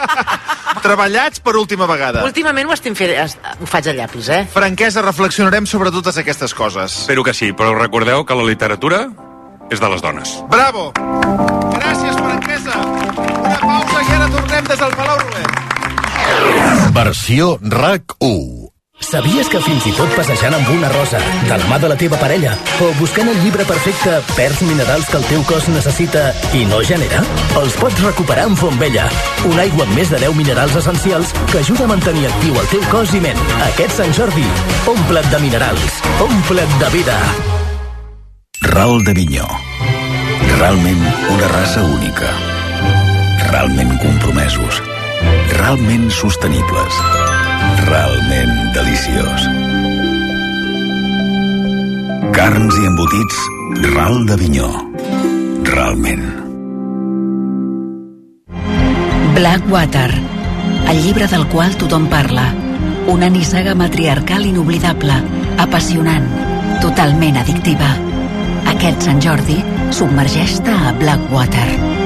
Treballats per última vegada. Últimament ho, estem fent, es- ho faig a llapis, eh? Franquesa, reflexionarem sobre totes aquestes coses. Espero que sí, però recordeu que la literatura és de les dones. Bravo! Gràcies, Franquesa! Una pausa i ara tornem des del Palau Robert. Versió R A C u. Sabies que fins i tot passejant amb una rosa, de la mà de la teva parella, o buscant el llibre perfecte, perds minerals que el teu cos necessita i no genera? Els pots recuperar amb Fontvella, una aigua amb més de deu minerals essencials que ajuda a mantenir actiu el teu cos i ment. Aquest Sant Jordi, omple't de minerals, omple't de vida. Ral de Vinyó. Realment una raça única. Realment compromesos. Realment sostenibles. Realment deliciós. Carns i embotits Ral de Vinyó. Realment. Blackwater, el llibre del qual tothom parla. Una nissaga matriarcal inoblidable, apassionant, totalment addictiva. Aquest Sant Jordi, submergeix-te a Blackwater.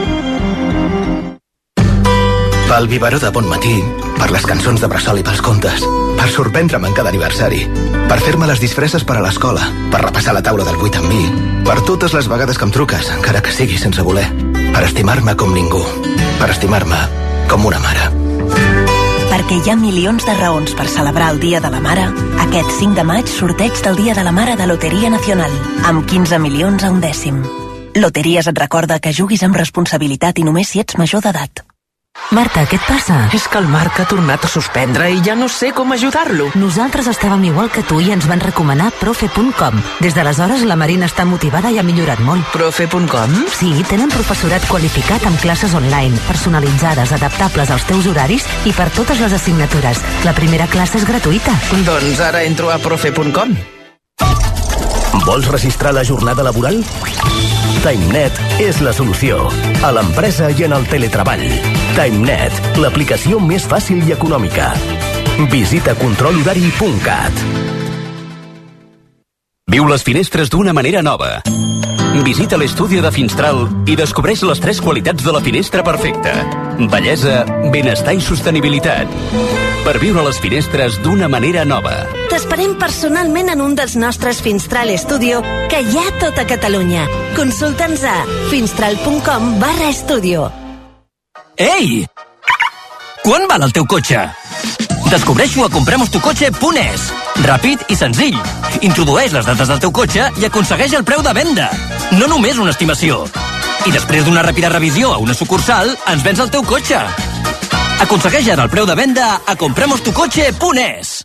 Pel biberó de bon matí, per les cançons de bressol i pels contes, per sorprendre'm en cada aniversari, per fer-me les disfresses per a l'escola, per repassar la taula del vuit amb mi, per totes les vegades que em truques, encara que sigui sense voler, per estimar-me com ningú, per estimar-me com una mare. Perquè hi ha milions de raons per celebrar el Dia de la Mare, aquest cinc de maig sorteig del Dia de la Mare de Loteria Nacional, amb quinze milions a un dècim. Loteries et recorda que juguis amb responsabilitat i només si ets major d'edat. Marta, què et passa? És que el Marc ha tornat a suspendre i ja no sé com ajudar-lo. Nosaltres estàvem igual que tu i ens van recomanar profe punt com. Des d'aleshores la Marina està motivada i ha millorat molt. profe punt com? Sí, tenen professorat qualificat amb classes online, personalitzades, adaptables als teus horaris i per totes les assignatures. La primera classe és gratuïta. Doncs ara entro a profe punt com. Vols registrar la jornada laboral? TimeNet és la solució. A l'empresa i en el teletreball. TimeNet, l'aplicació més fàcil i econòmica. Visita control horari punt cat. Viu les finestres d'una manera nova. Visita l'estudi de Finstral i descobreix les tres qualitats de la finestra perfecta. Bellesa, benestar i sostenibilitat. Per viure les finestres d'una manera nova. T'esperem personalment en un dels nostres Finstral Studio que hi ha a tota Catalunya. Consulta'ns a finstral punt com barra estudio. Ei! Quan val el teu cotxe? Descobreix-ho a compremos tu cotxe punt es. Ràpid i senzill. Introdueix les dades del teu cotxe i aconsegueix el preu de venda. No només una estimació. I després d'una ràpida revisió a una sucursal, ens vens el teu cotxe. Aconsegueix ara el preu de venda a compremos tu cotxe punt es.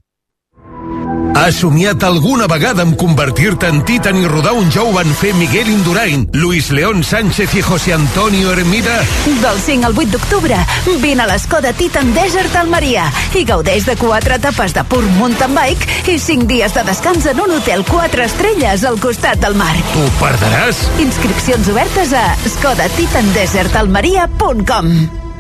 Has somiat alguna vegada en convertir-te en Titan i rodar un ja ho van fer Miguel Indurain, Luis León Sánchez i José Antonio Hermida? Del cinc al vuit d'octubre, vine a l'Skoda Titan Desert Almeria i gaudeix de quatre etapes de pur mountain bike i cinc dies de descans en un hotel quatre estrelles al costat del mar. T'ho perdràs? Inscripcions obertes a skoda titan desert almeria punt com.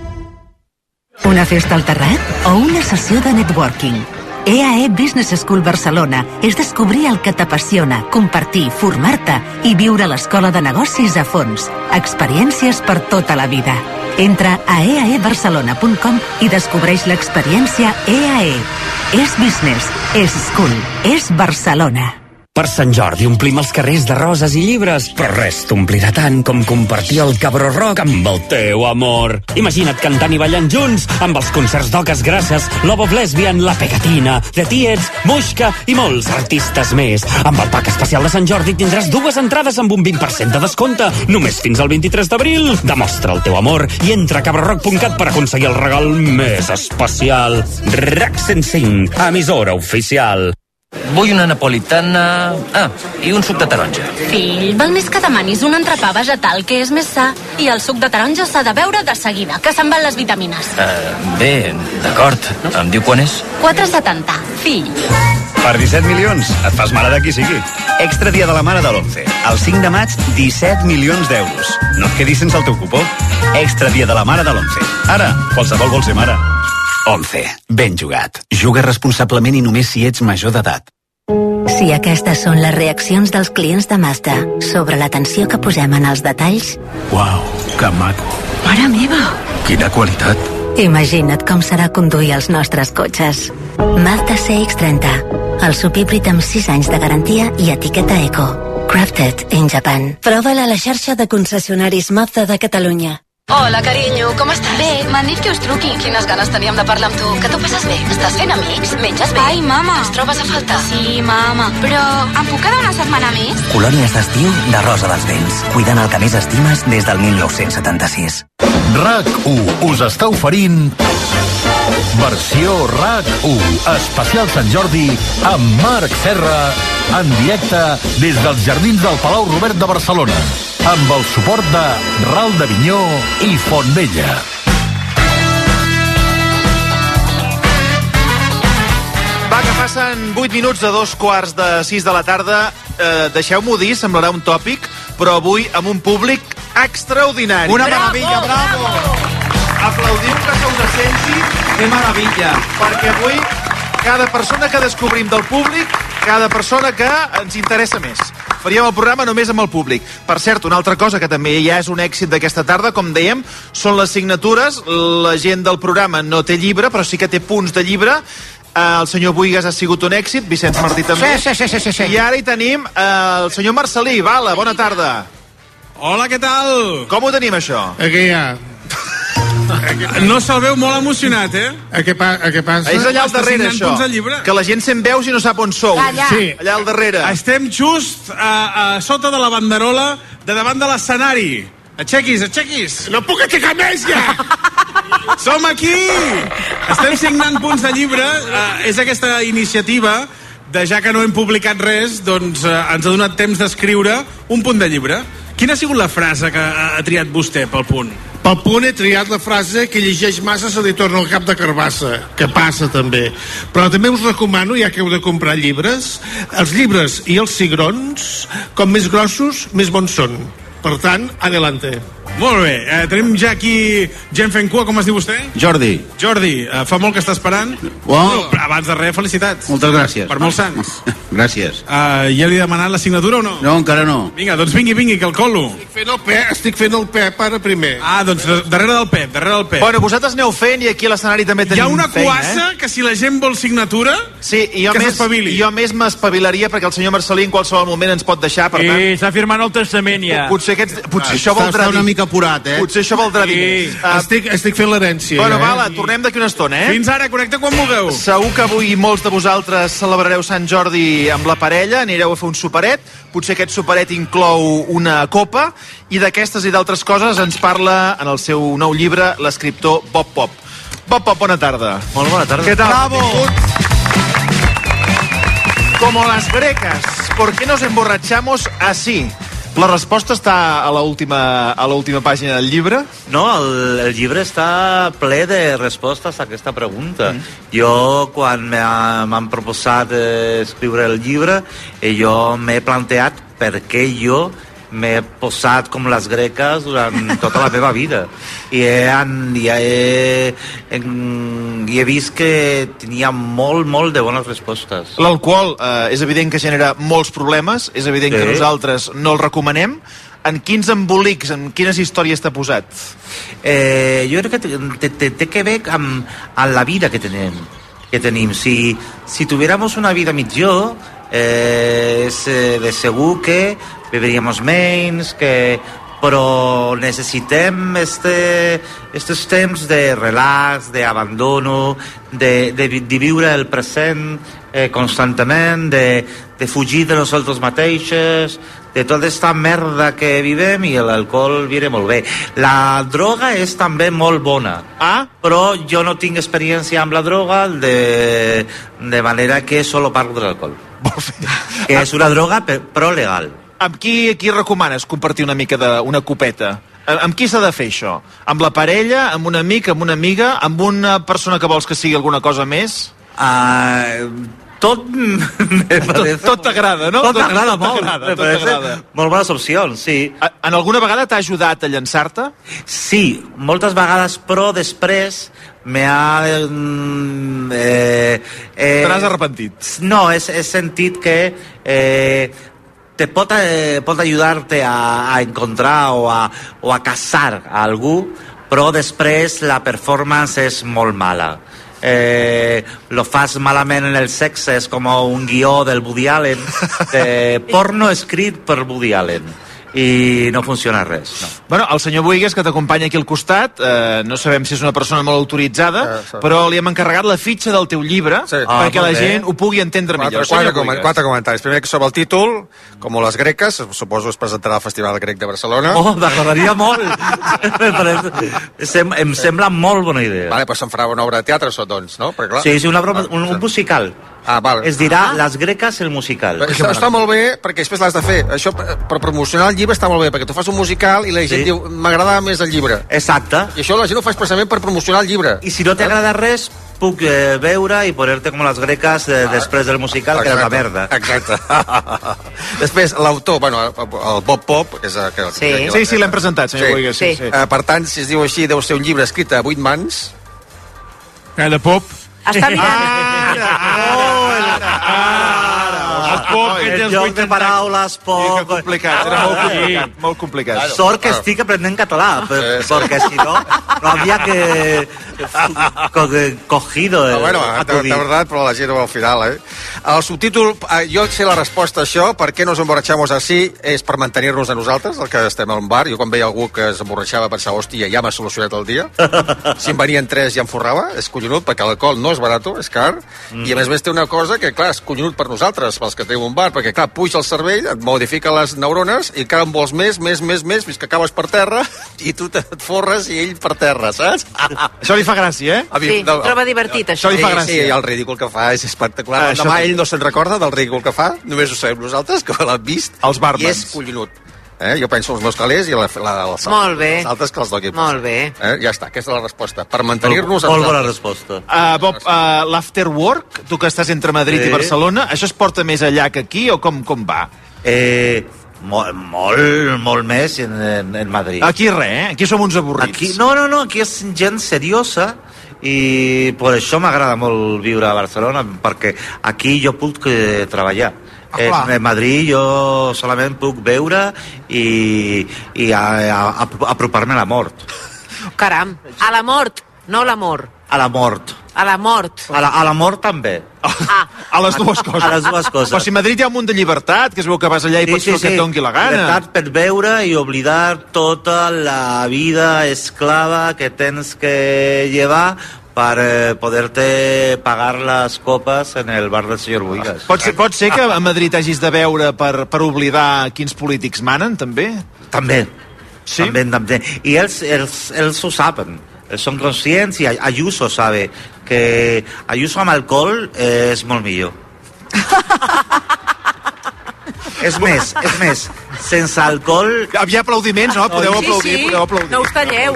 Una festa al terrat o una sessió de networking? E A E Business School Barcelona és descobrir el que t'apassiona, compartir, formar-te i viure l'escola de negocis a fons. Experiències per tota la vida. Entra a e a e barcelona punt com i descobreix l'experiència E A E. És business, és school, és Barcelona. Per Sant Jordi omplim els carrers de roses i llibres, però res t'omplirà tant com compartir el Cabró Rock amb el teu amor. Imagina't cantant i ballant junts amb els concerts d'Oques Grasses, Love of Lesbian, La Pegatina, The Tiets, Muixca i molts artistes més. Amb el pack especial de Sant Jordi tindràs dues entrades amb un vint per cent de descompte, només fins al vint-i-tres d'abril. Demostra el teu amor i entra a cabrorock punt cat per aconseguir el regal més especial. RAC cent cinc, emissora oficial. Vull una napolitana... Ah, i un suc de taronja. Fill, val més que demanis un entrepà vegetal, que és més sa. I el suc de taronja s'ha de beure de seguida, que se'n van les vitamines. Uh, bé, d'acord. Em diu quan és? quatre setanta, fill. Per disset milions, et fas mare de qui sigui. Extra dia de la mare de l'onze. El cinc de maig, disset milions d'euros. No et quedis sense el teu cupó. Extra dia de la mare de l'onze. Ara, qualsevol vol ser mare. onze. Ben jugat. Juga responsablement i només si ets major d'edat. Si aquestes són les reaccions dels clients de Mazda sobre l'atenció que posem en els detalls... Uau, que maco. Mare meva! Quina qualitat. Imagina't com serà conduir els nostres cotxes. Mazda C X trenta. El subhíbrid amb sis anys de garantia i etiqueta Eco. Crafted in Japan. Prova-la a la xarxa de concessionaris Mazda de Catalunya. Hola, carinyo, com estàs? Bé, m'han dit que us truqui. Quines ganes teníem de parlar amb tu. Que tu passes bé? Estàs fent amics? Menges bé? Ai, mama. Ens trobes a faltar? Sí, mama. Però em puc quedar una setmana més? Colònies d'estiu de Rosa dels Vents. Cuidant el que més estimes des del dinou setanta-sis. RAC u us està oferint versió RAC u especial Sant Jordi amb Marc Serra en directe des dels jardins del Palau Robert de Barcelona amb el suport de Ral d'Avinyó i Fontvella. Va, que passen vuit minuts de dos quarts de sis de la tarda. Eh, Deixeu-m'ho dir, semblarà un tòpic, però avui amb un públic extraordinari. Una meravella, bravo! bravo. Aplaudiu que se us senti. Que meravella. Perquè avui cada persona que descobrim del públic, cada persona que ens interessa més. Faríem el programa només amb el públic. Per cert, una altra cosa que també ja és un èxit d'aquesta tarda, com dèiem, són les signatures. La gent del programa no té llibre, però sí que té punts de llibre. El senyor Buigas ha sigut un èxit, Vicenç Martí també. Sí, sí, sí, sí, sí. I ara hi tenim el senyor Marcelí. Vala, bona tarda. Hola, què tal? Com ho tenim, això? Aquí ja. No se'l veu molt emocionat, eh? A què, pa, a què passa? És allà al darrere, això. Que la gent se'n veus i no sap on sou. Allà. Sí. Allà al darrere. Estem just a, a sota de la banderola de davant de l'escenari. Aixequis, aixequis. No puc aixecar més, ja! Som aquí! Estem signant punts de llibre. Uh, és aquesta iniciativa de, ja que no hem publicat res, doncs uh, ens ha donat temps d'escriure un punt de llibre. Quina ha sigut la frase que ha, ha triat vostè pel punt? Pel punt he triat la frase que llegeix massa se li torna al cap de carbassa, que passa també. Però també us recomano, ja que heu de comprar llibres, els llibres i els cigrons, com més grossos, més bons són. Per tant, adelante. Molt bé, eh, tenim ja aquí gent fent cua, com es diu vostè? Jordi. Jordi, eh, fa molt que està esperant. Wow. No, abans de res, felicitats. Moltes gràcies. Per molts sants. Gràcies. Uh, ja li he demanat la signatura o no? No, encara no. Vinga, doncs vingui, vingui, que el colo. Estic fent el Pep, estic fent el Pep ara primer. Ah, doncs darrere del Pep, darrere del Pep. Bueno, vosaltres aneu fent i aquí a l'escenari també tenim feina. Hi ha una cuassa eh? que si la gent vol signatura, sí, i jo que més, s'espavili. Jo més m'espavilaria perquè el senyor Marcelí en qualsevol moment ens pot deixar, per tant... Sí, està firmant el testament ja. Potser, aquests, potser ah, això valdrà dir... Està una mica apurat, eh? Potser això valdrà dir sí. més. Uh, estic, estic fent l'herència. Bueno, eh? va, la, tornem d'aquí una estona, eh? Fins ara, connecta quan vulgueu. Segur que avui molts de vosaltres celebrareu Sant Jordi amb la parella, anireu a fer un superet, potser aquest superet inclou una copa, i d'aquestes i d'altres coses ens parla en el seu nou llibre l'escriptor Bob Pop. Bob Pop, bona tarda. Molt bona tarda. ¿Qué tal? Bravo. Como las grecas, ¿por qué nos emborrachamos así? La resposta està a l'última a l'última pàgina del llibre? No, el, el llibre està ple de respostes a aquesta pregunta. Mm. Jo, quan m'han proposat eh, escriure el llibre, eh, jo m'he planteat per què jo m'he posat com les greques durant tota la meva vida. I he, i he, i he vist que tenia molt, molt de bones respostes. L'alcohol eh, és evident que genera molts problemes, és evident sí. que nosaltres no el recomanem. En quins embolics, en quines històries t'ha posat? Eh, jo crec que té, té, té que veure amb, amb la vida que tenim. Que tenim. Si, si tuviéramos una vida millor, eh, és de segur que beberíamos menys, que... però necessitem este, estos temps de relax, d'abandono, de, de, de viure el present eh, constantment, de, de fugir de nosaltres mateixos, de tota aquesta merda que vivem, i l'alcohol viene molt bé. La droga és també molt bona, ah? però jo no tinc experiència amb la droga, de, de manera que solo parlo de l'alcohol. Que és una droga però legal. Amb qui, qui recomanes compartir una mica d'una copeta? Amb qui s'ha de fer això? Amb la parella, amb un amic, amb una amiga, amb una persona que vols que sigui alguna cosa més? Uh, tot tot tot t'agrada, no? Tot t'agrada molt. Me parece molt bones opcions, sí. En alguna vegada t'ha ajudat a llançar-te? Sí, moltes vegades, però després me ha... Eh, eh, Te n'has arrepentit? No, he, he sentit que... Eh, te pot, eh, pot ajudar-te a, a encontrar o a, o a casar a algú, però després la performance és molt mala. Eh, lo fas malament en el sexe, és com un guió del Woody Allen, de porno escrit per Woody Allen, i no funciona res, no. Bueno, el senyor Buigues, que t'acompanya aquí al costat, eh, no sabem si és una persona molt autoritzada, eh, sí. però li hem encarregat la fitxa del teu llibre, sí. ah, perquè la gent ho pugui entendre quatre, millor. Quatre, com, quatre comentaris. Primer, que sobre el títol, com les greques, suposo es presentarà al Festival Grec de Barcelona. Oh, m'agradaria molt! Sem, em sembla molt bona idea. Vale, doncs se'n farà una obra de teatre, doncs, no? Perquè, clar, sí, sí, una broma, un, un musical. Ah, val. Es dirà ah. Les greques, el musical. Està, està molt bé, perquè després l'has de fer. Això, per, per promocionar el llibre està molt bé, perquè tu fas un musical i la gent sí. diu, m'agradava més el llibre. Exacte. I això la gent ho fa expressament per promocionar el llibre. I si no t'agrada res, puc eh, veure i poner-te com les greques eh, ah. després del musical, exacte, que era una merda. Exacte. Després, l'autor, bueno, el Bob Pop, que és... Que, sí, que, sí, sí, l'hem presentat, senyor sí. Buigues. Sí. Sí. Uh, per tant, si es diu així, deu ser un llibre escrit a vuit mans. Eh, de Pop. Està mirant. Ara, ara, ara. El joc de paraules, poc... Era complicat, era molt complicat, molt complicat. Sort que estic aprenent català, perquè si no, no havia que... cogido el... Bueno, t'ha verdad, però la gent al final, eh? El subtítol, jo sé la resposta a això, per què nos emborratxamos així, és per mantenir-nos a nosaltres, el que estem al bar. Jo quan veia algú que es emborratxava pensava, hòstia, ja m'ha solucionat el dia. Si en venien tres ja em forrava, és collonut, perquè l'alcohol no és barat, és car, mm. i a més a més té una cosa que, clar, és collonut per nosaltres, pels que tenim un bar, perquè, clar, puja el cervell, et modifica les neurones, i cada en vols més, més, més, més, fins que acabes per terra, i tu et forres i ell per terra, saps? Això li fa gràcia, eh? Sí, no, troba divertit, això. Això li fa gràcia. Sí, sí, el ridícul que fa és espectacular. Ah, Demà això... ell no se'n recorda del ridícul que fa, només ho sabem nosaltres, que l'hem vist. Els bàrbars. I és collonut. Eh? Jo penso als meus calés i a la, la, la, Molt bé. els altres que els dogui. Molt bé. Eh? Ja està, aquesta és la resposta. Per mantenir-nos... Molt bona resposta. Uh, Bob, uh, l'afterwork, tu que estàs entre Madrid Sí. i Barcelona, això es porta més allà que aquí o com, com va? Eh, molt, molt, molt més en, en, en Madrid. Aquí res, eh? Aquí som uns avorrits. Aquí, no, no, no, aquí és gent seriosa i per això m'agrada molt viure a Barcelona, perquè aquí jo puc eh, treballar. Ah, En, en Madrid jo solament puc veure i, i a, a, a, apropar-me a la mort. Caram, a la mort, no a l'amor. A la mort. A la mort. A la, a la mort també. Ah. A les dues coses. A les dues coses. Però si a Madrid hi ha un munt de llibertat, que es veu que vas allà i pots fer el que et doni la gana. Llibertat per veure i oblidar tota la vida esclava que tens que llevar per eh, poder-te pagar les copes en el bar del senyor Buigas. Pot ser, pot ser que a Madrid hagis de veure per, per oblidar quins polítics manen, també? També. Sí? També, també. I ells, ells, ells ho saben. Ells són conscients i Ayuso sabe que Ayuso amb alcohol eh, és molt millor. És més, és més, sense alcohol... Hi ha aplaudiments, no? Podeu aplaudir, sí, sí. podeu aplaudir. No us talleu.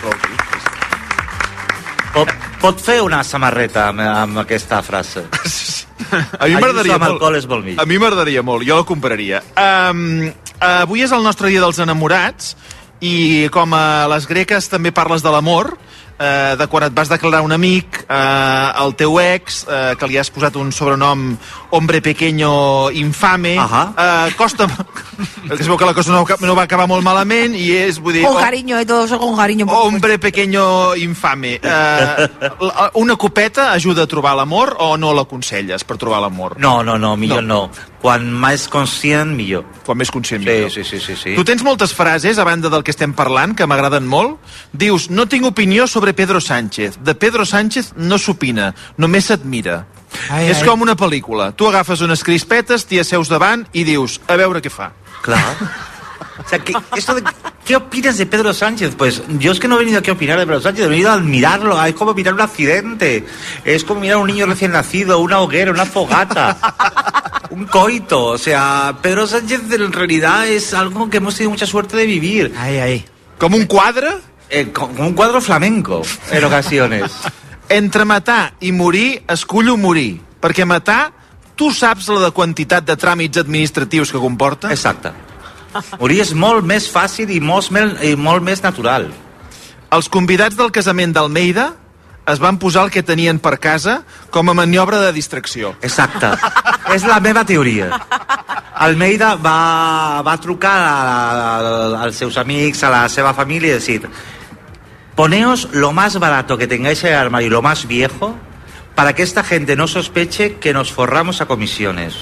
Pot, pot fer una samarreta amb, amb aquesta frase. A mi m'agradaria amb molt. alcohol és molt millor. A mi m'agradaria molt, jo la compraria. Um, avui és el nostre dia dels enamorats i com a les greques també parles de l'amor, eh, de quan et vas declarar un amic, eh, el teu ex, eh, que li has posat un sobrenom hombre pequeño infame, eh, costa... Es veu que la cosa no, no va acabar molt malament i és, vull dir... Con cariño, y todo eso con cariño. Hombre pequeño infame. Eh, una copeta ajuda a trobar l'amor o no l'aconselles per trobar l'amor? No, no, no, millor no. no. Quan més conscient, millor. Quan més conscient, sí, millor. Sí, sí, sí, sí. Tu tens moltes frases, a banda del que estem parlant, que m'agraden molt. Dius, no tinc opinió sobre Pedro Sánchez. De Pedro Sánchez no s'opina, només s'admira. Ai, És ai. com una pel·lícula. Tu agafes unes crispetes, t'hi asseus davant i dius, a veure què fa. Clar. O sea, que esto de, ¿qué opinas de Pedro Sánchez? Pues yo es que no he venido aquí a opinar de Pedro Sánchez, he venido a admirarlo. Es como mirar un accidente, es como mirar a un niño recién nacido, una hoguera, una fogata, un coito. O sea, Pedro Sánchez en realidad es algo que hemos tenido mucha suerte de vivir. Ay, ay. Com un quadre? Eh, como un cuadro flamenco, en ocasiones. Entre matar i morir, escullo morir. Perquè matar, tu saps la de quantitat de tràmits administratius que comporta? Exacte. Morir és molt més fàcil i molt, i molt més natural. Els convidats del casament d'Almeida es van posar el que tenien per casa com a maniobra de distracció. Exacte. És la meva teoria. Almeida va, va trucar a, a, als seus amics, a la seva família i dir: poneos lo más barato que tengáis en el armario y lo más viejo para que esta gente no sospeche que nos forramos a comisiones.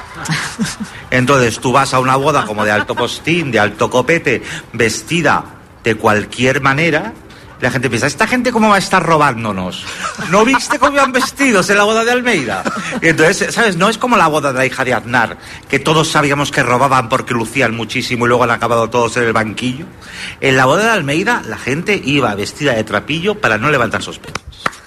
Entonces tú vas a una boda como de alto postín, de alto copete, vestida de cualquier manera, y la gente piensa, ¿esta gente cómo va a estar robándonos? ¿No viste cómo iban vestidos en la boda de Almeida? Y entonces, ¿sabes? No es como la boda de la hija de Aznar, que todos sabíamos que robaban porque lucían muchísimo y luego han acabado todos en el banquillo. En la boda de Almeida la gente iba vestida de trapillo para no levantar sospechas.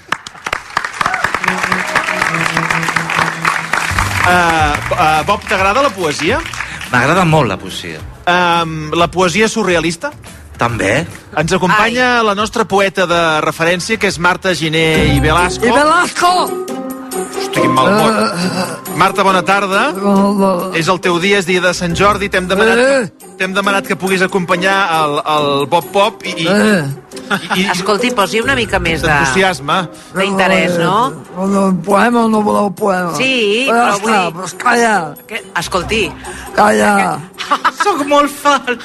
Uh, uh, Bob, t'agrada la poesia? M'agrada molt la poesia. Uh, la poesia surrealista? També. Ens acompanya Ai. la nostra poeta de referència, que és Marta Giner i Velasco. I Velasco! Hosti, quin mal mot. Marta, bona tarda. És el teu dia, és dia de Sant Jordi. T'hem demanat, que, t'hem demanat que puguis acompanyar el, el Bob Pop i... i, I, escolti, posi una mica més de... d'entusiasme. D'interès, no? Un poema o no voleu poema? Sí, però però vull dir... Pues calla. Que... Escolti. Calla. Soc molt fan.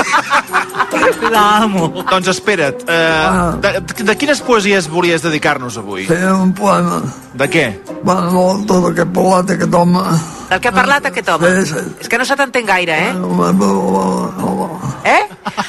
L'amo. Doncs espera't. Uh, de, de quines poesies volies dedicar-nos avui? Sí, un poema. De què? Bueno, no, tot el que ha parlat aquest home. Del que ha parlat aquest home? Sí, sí. És que no se t'entén gaire, eh? No, no, no, no. Eh?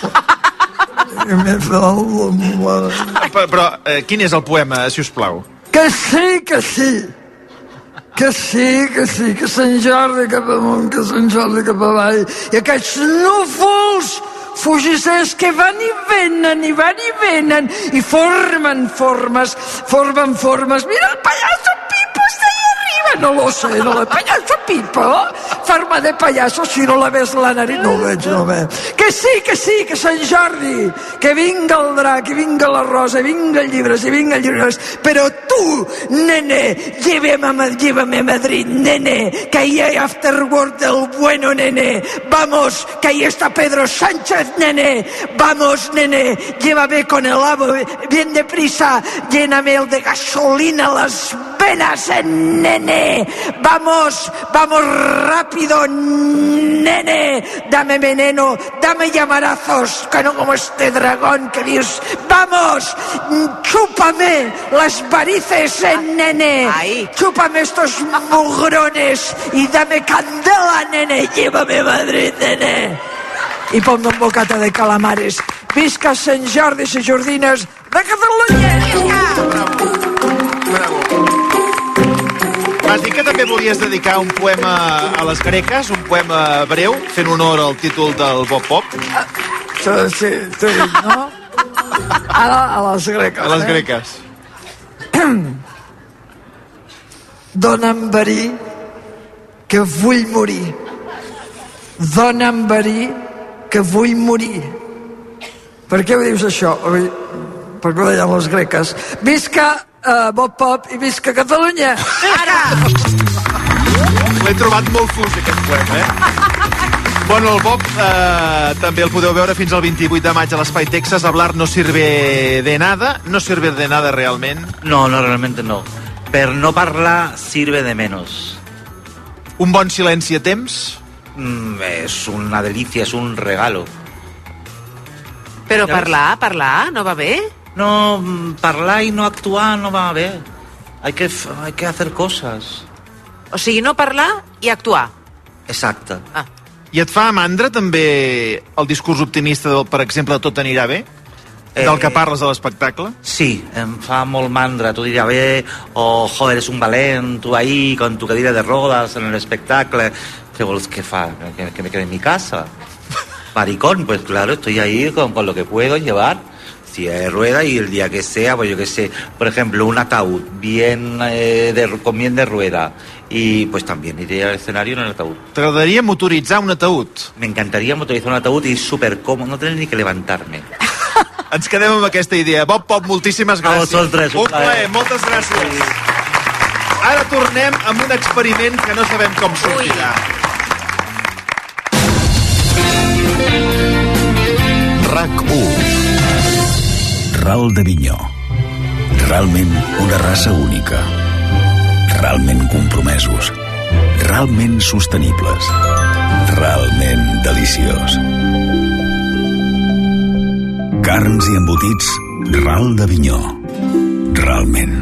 Però, però eh, quin és el poema, si us plau? Que sí, que sí. Que sí, que sí, que Sant Jordi cap amunt, que Sant Jordi cap avall. I aquests núfols fugisers que van i venen, i van i venen, i formen formes, formen formes. Mira el payaso Pipo está ahí arriba. No lo sé, no, el payaso Pipo, forma de payaso, si no la ves la nariz, no ho veig, no ho veig. Que sí, que sí, que Sant Jordi, que vinga el drac, que vinga la rosa, vinga el llibres, i vinga el llibres, però tu, nene, llévame a, llévame a Madrid, nene, que ahí hay afterwork del bueno, nene, vamos, que ahí está Pedro Sánchez, nene, vamos, nene, llévame con el amo, bien deprisa, lléname el de gasolina las venas, eh, nene, vamos, vamos rápido, nene, dame veneno, dame llamarazos, que no como este dragón que dios, vamos, chúpame las varices, eh, nene, chúpame estos mugrones y dame candela, nene, llévame a Madrid, nene. I ponme un bocata de calamares. Visca Sant Jordi i Jordines de Catalunya! Vas dir que també volies dedicar un poema a les greques, un poema breu, fent honor al títol del Bob Pop. Ah, sí, sí, no? A, la, a les greques. A les eh? greques. Dona'm verí que vull morir. Dona'm verí que vull morir. Per què ho dius això? Per què ho deien les greques? Visca uh, Bob Pop i visca Catalunya! Ara! L'he trobat molt fus, aquest poema, eh? Bueno, el Bob eh, també el podeu veure fins al vint-i-vuit de maig a l'Espai Texas. Hablar no sirve de nada. No sirve de nada realment. No, no, realmente no. Per no parlar sirve de menos. Un bon silenci a temps? Mm, es una delicia, es un regalo. Però parlar, parlar, no va bé? No, parlar i no actuar no va bé. Hay que, hay que hacer cosas. O sigui, no parlar i actuar. Exacte. Ah. I et fa mandra també el discurs optimista del, per exemple, de tot anirà bé? Eh, del que parles a l'espectacle? Sí, em fa molt mandra, tot anirà bé, o joder, eres un valent, tu ahí, con tu cadira de rodas en el espectacle. ¿Qué vols que fa? ¿Que, que me quede en mi casa? Maricón, pues claro, estoy ahí con, con lo que puedo llevar. Silla de rueda y el día que sea, pues yo que sé, por ejemplo, un ataúd bien eh, de, con bien de rueda. Y pues también iré al escenario en el ataúd. T'agradaria motoritzar un ataúd? Me encantaría motorizar un ataúd y súper cómodo, no tener ni que levantarme. Ens quedem amb aquesta idea. Bob Pop, moltíssimes gràcies. A vosaltres, un plaer, moltes gràcies. Ara tornem amb un experiment que no sabem com sortirà. RAC u. Ral de Vinyó. Realment una raça única. Realment compromesos. Realment sostenibles. Realment deliciós. Carns i embotits Ral de Vinyó. Realment.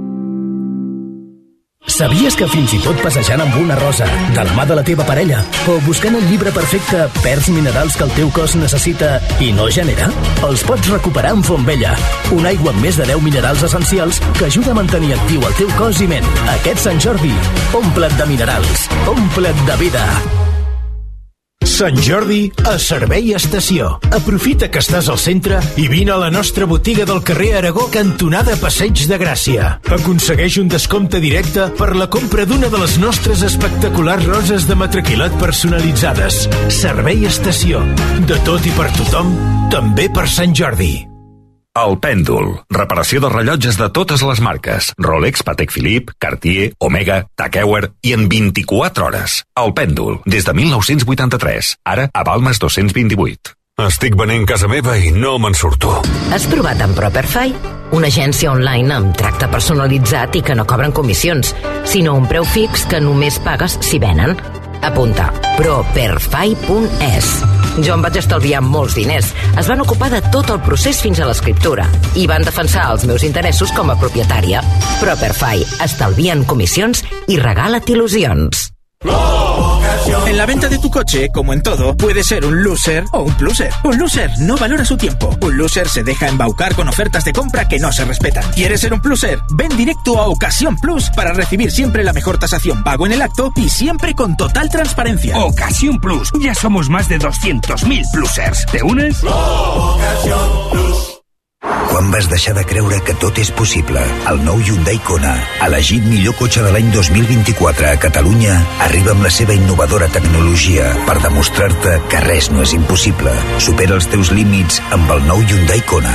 Sabies que fins i tot passejant amb una rosa, de la mà de la teva parella, o buscant el llibre perfecte, perds minerals que el teu cos necessita i no genera? Els pots recuperar amb Fontvella, una aigua amb més de deu minerals essencials que ajuda a mantenir actiu el teu cos i ment. Aquest Sant Jordi, omple't de minerals, omple't de vida. Sant Jordi a Servei Estació. Aprofita que estàs al centre i vine a la nostra botiga del carrer Aragó, cantonada Passeig de Gràcia. Aconsegueix un descompte directe per la compra d'una de les nostres espectaculars roses de matraquilat personalitzades. Servei Estació. De tot i per tothom, també per Sant Jordi. El Pèndol. Reparació de rellotges de totes les marques. Rolex, Patek Philippe, Cartier, Omega, Tag Heuer i en vint-i-quatre hores. El Pèndol. Des de mil nou-cents vuitanta-tres. Ara a Balmes dos-cents vint-i-vuit. Estic venent casa meva i no me'n surto. Has provat amb Properfy? Una agència online amb tracte personalitzat i que no cobren comissions, sinó un preu fix que només pagues si venen. Apunta, properfy punt es. Jo em vaig estalviar molts diners. Es van ocupar de tot el procés fins a l'escriptura i van defensar els meus interessos com a propietària. Properfy, estalvien comissions i regala't il·lusions. Lo que En la venta de tu coche, como en todo, puede ser un loser o un pluser. Un loser no valora su tiempo. Un loser se deja embaucar con ofertas de compra que no se respetan. ¿Quieres ser un pluser? Ven directo a Ocasión Plus para recibir siempre la mejor tasación pago en el acto y siempre con total transparencia. Ocasión Plus. Ya somos más de doscientos mil plusers. ¿Te unes? Ocasión Plus. Quan vas deixar de creure que tot és possible? El nou Hyundai Kona, elegit millor cotxe de l'any dos mil vint-i-quatre a Catalunya, arriba amb la seva innovadora tecnologia per demostrar-te que res no és impossible. Supera els teus límits amb el nou Hyundai Kona.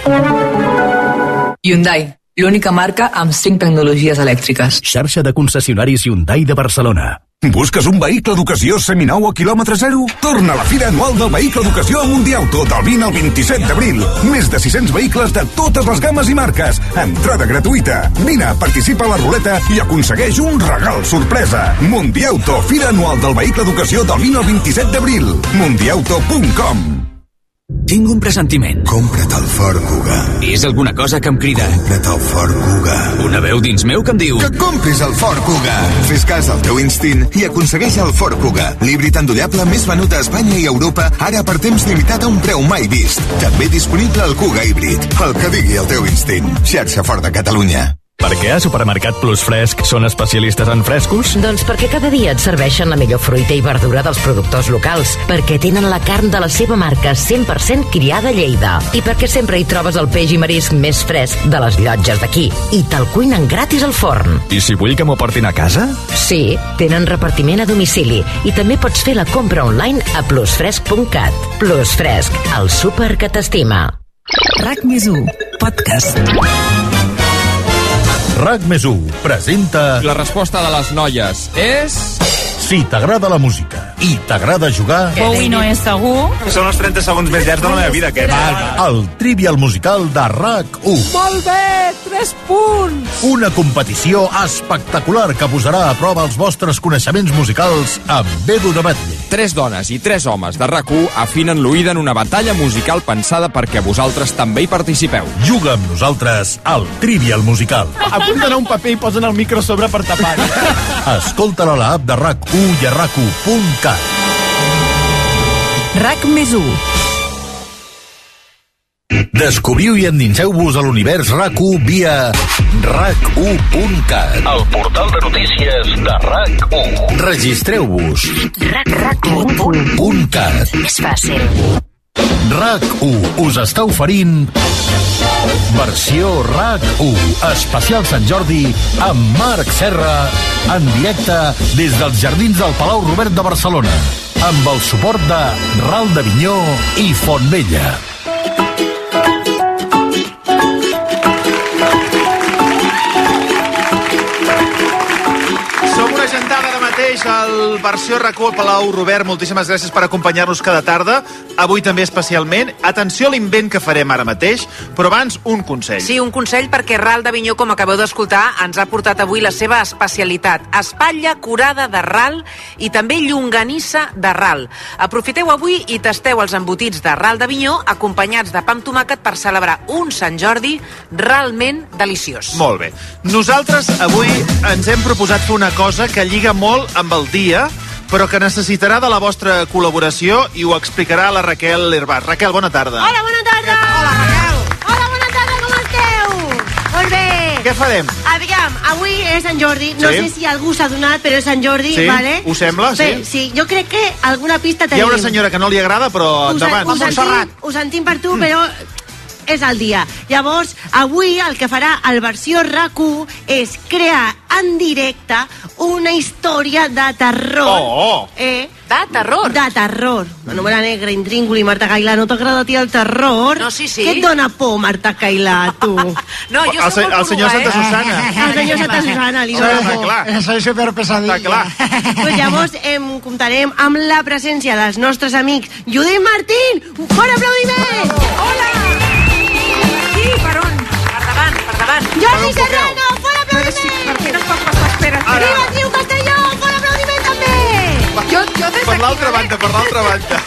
Hyundai, l'única marca amb cinc tecnologies elèctriques. Xarxa de concessionaris Hyundai de Barcelona. Busques un vehicle d'ocasió seminou a quilòmetre zero? Torna a la Fira Anual del Vehicle d'Ocasió a Mundiauto del vint al vint-i-set d'abril. Més de sis-cents vehicles de totes les gammes i marques. Entrada gratuïta. Vine, participa a la ruleta i aconsegueix un regal sorpresa. Mundiauto, Fira Anual del Vehicle d'Ocasió del vint al vint-i-set d'abril. mundiauto punt com. Tinc un pressentiment. Compra't el Ford Kuga. És alguna cosa que em crida. Compra't el Ford Kuga. Una veu dins meu que em diu... Que compris el Ford Kuga. Fes cas al teu instint i aconsegueix el Ford Kuga. L'híbrid endollable més venut a Espanya i Europa, ara per temps limitat a un preu mai vist. També disponible el Kuga híbrid. El que digui el teu instint. Xarxa Ford de Catalunya. Per què a Supermercat Plus Fresc són especialistes en frescos? Doncs perquè cada dia et serveixen la millor fruita i verdura dels productors locals, perquè tenen la carn de la seva marca cent per cent criada a Lleida, i perquè sempre hi trobes el peix i marisc més fresc de les llotges d'aquí, i te'l cuinen gratis al forn. I si vull que m'ho portin a casa? Sí, tenen repartiment a domicili, i també pots fer la compra online a plusfresc punt cat. Plus Fresc, el súper que t'estima. RAC més u, podcast. RAC més u presenta... La resposta de les noies és... Si t'agrada la música i t'agrada jugar... Bowie no és segur. Són els trenta segons més llargs de la meva vida, aquest. El Trivial Musical de RAC u. Molt bé, tres punts. Una competició espectacular que posarà a prova els vostres coneixements musicals amb Edu de Batlle. Tres dones i tres homes de RAC u afinen l'oïda en una batalla musical pensada perquè vosaltres també hi participeu. Juga amb nosaltres al Trivial Musical. Apunten a un paper i posen el micro a sobre per tapar. Escolta-la a l'app de RAC u i a rac u punt cat. RAC més u. Descobriu i endinseu-vos a l'univers RAC u via rac u punt cat. El portal de notícies de RAC u. Registreu-vos. rac u punt cat. Més fàcil. RAC u us està oferint versió RAC u especial Sant Jordi amb Marc Serra en directe des dels jardins del Palau Robert de Barcelona amb el suport de Ral d'Avinyó i Fontvella. Som una gentada ara mateix al versió RAC u al Palau Robert. Moltíssimes gràcies per acompanyar-nos cada tarda. Avui també especialment. Atenció a l'invent que farem ara mateix, però abans un consell. Sí, un consell perquè Ral d'Avinyó, com acabeu d'escoltar, ens ha portat avui la seva especialitat. Espatlla curada de ral i també llonganissa de ral. Aprofiteu avui i tasteu els embotits de Ral d'Avinyó acompanyats de pa amb tomàquet per celebrar un Sant Jordi realment deliciós. Molt bé. Nosaltres avui ens hem proposat fer una cosa que lliga molt amb el dia, però que necessitarà de la vostra col·laboració i ho explicarà la Raquel Herbàs. Raquel, bona tarda. Hola, bona tarda! Hola, Raquel! Hola, bona tarda, com esteu? Molt bé! Què farem? Aviam, avui és Sant Jordi, no Sí. sé si algú s'ha donat, però és Sant Jordi, Sí, vale? ho sembla, sí. Bé, sí, jo crec que alguna pista Hi tenim. ha una senyora que no li agrada, però Ho sen- endavant. Ho sentim, ho sentim per tu, però és el dia. Llavors, avui el que farà el versió RAC u és crear en directe una història de terror. Oh! Eh? De terror? De terror. La novel·la negra, Intríngulis, Marta Cailà. No t'agrada a ti el terror? No, sí, sí. Què et dona por, Marta Cailà, tu? No, jo El soc se- molt el senyor poruga, Santa eh? Susana. El senyor Santa Susana, li Sí, dona està por. clar. Soy super pesadilla. Està clar. Pues llavors em comptarem amb la presència dels nostres amics Judit Martín. Un fort aplaudiment! Hola! Sí, per on? Per davant, per davant. Jordi Serrano, fort aplaudiment! Per què no es pot passar? Espera, espera. Viva Triu Castelló, fort aplaudiment també! Jo, jo des Per l'altra banda, per l'altra banda.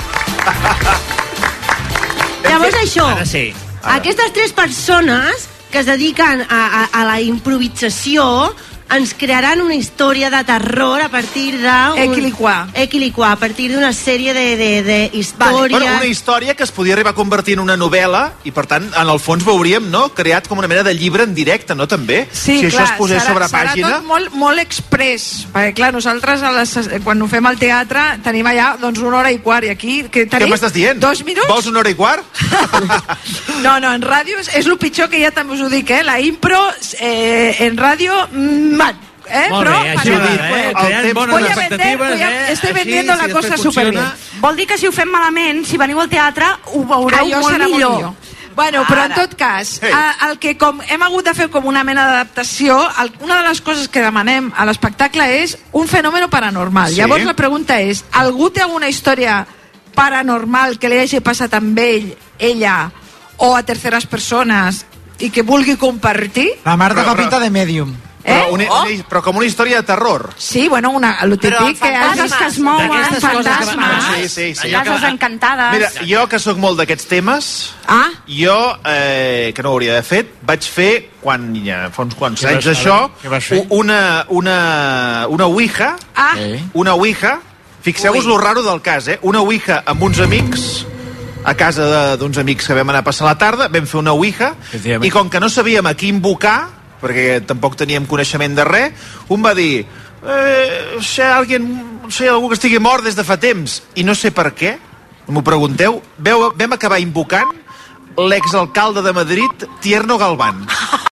Llavors això, Ara sí. aquestes tres persones que es dediquen a, a, a la improvisació ens crearan una història de terror a partir de... Equiliquà. Equiliquà, a partir d'una sèrie de, de, de històries... Vale. Bueno, una història que es podia arribar a convertir en una novel·la i, per tant, en el fons veuríem, no?, creat com una mena de llibre en directe, no?, també? Sí, si clar, això es posés serà, sobre serà pàgina... tot molt, molt express, perquè, clar, nosaltres a les, quan ho fem al teatre tenim allà, doncs, una hora i quart, i aquí... Que Què m'estàs dient? Dos minuts? Vols una hora i quart? No, no, en ràdio és, és el pitjor, que ja també us ho dic, eh? La impro, eh, en ràdio, mat. Eh, Molt però, bé, així va, eh? Creant bones voy a expectatives, vender, voy a, eh? estoy Així, vendiendo si la després cosa funciona... superbien. Vol dir que si ho fem malament, si veniu al teatre, ho veureu Allò molt serà millor. molt millor. Bueno, però en tot cas, Hey. el que com hem hagut de fer com una mena d'adaptació, una de les coses que demanem a l'espectacle és un fenomen paranormal. Sí. Llavors la pregunta és, algú té alguna història paranormal que li hagi passat amb ell, ella, o a terceres persones, i que vulgui compartir? La Marta Però, fa pinta de medium. Però, una, Oh. una, però com una història de terror. Sí, bueno, una, lo típic que Fantasmes que es mouen, D'aquestes coses que van- fantasmes, Sí, sí, sí. cases encantades... Mira, jo que sóc molt d'aquests temes, Ah, jo, eh, que no ho hauria d'haver fet, vaig fer, quan ja fa uns quants Què anys vas- d'això, què vas fer? una, una, una ouija, ah, una ouija, fixeu-vos lo raro del cas, eh? Una ouija amb uns amics, a casa de- d'uns amics que vam anar a passar la tarda, vam fer una ouija, Efectivament. i com que no sabíem a qui invocar, perquè tampoc teníem coneixement de res, un va dir, eh, si alguien, si algú que estigui mort des de fa temps, i no sé per què, m'ho pregunteu, veu, vam acabar invocant l'exalcalde de Madrid, Tierno Galván.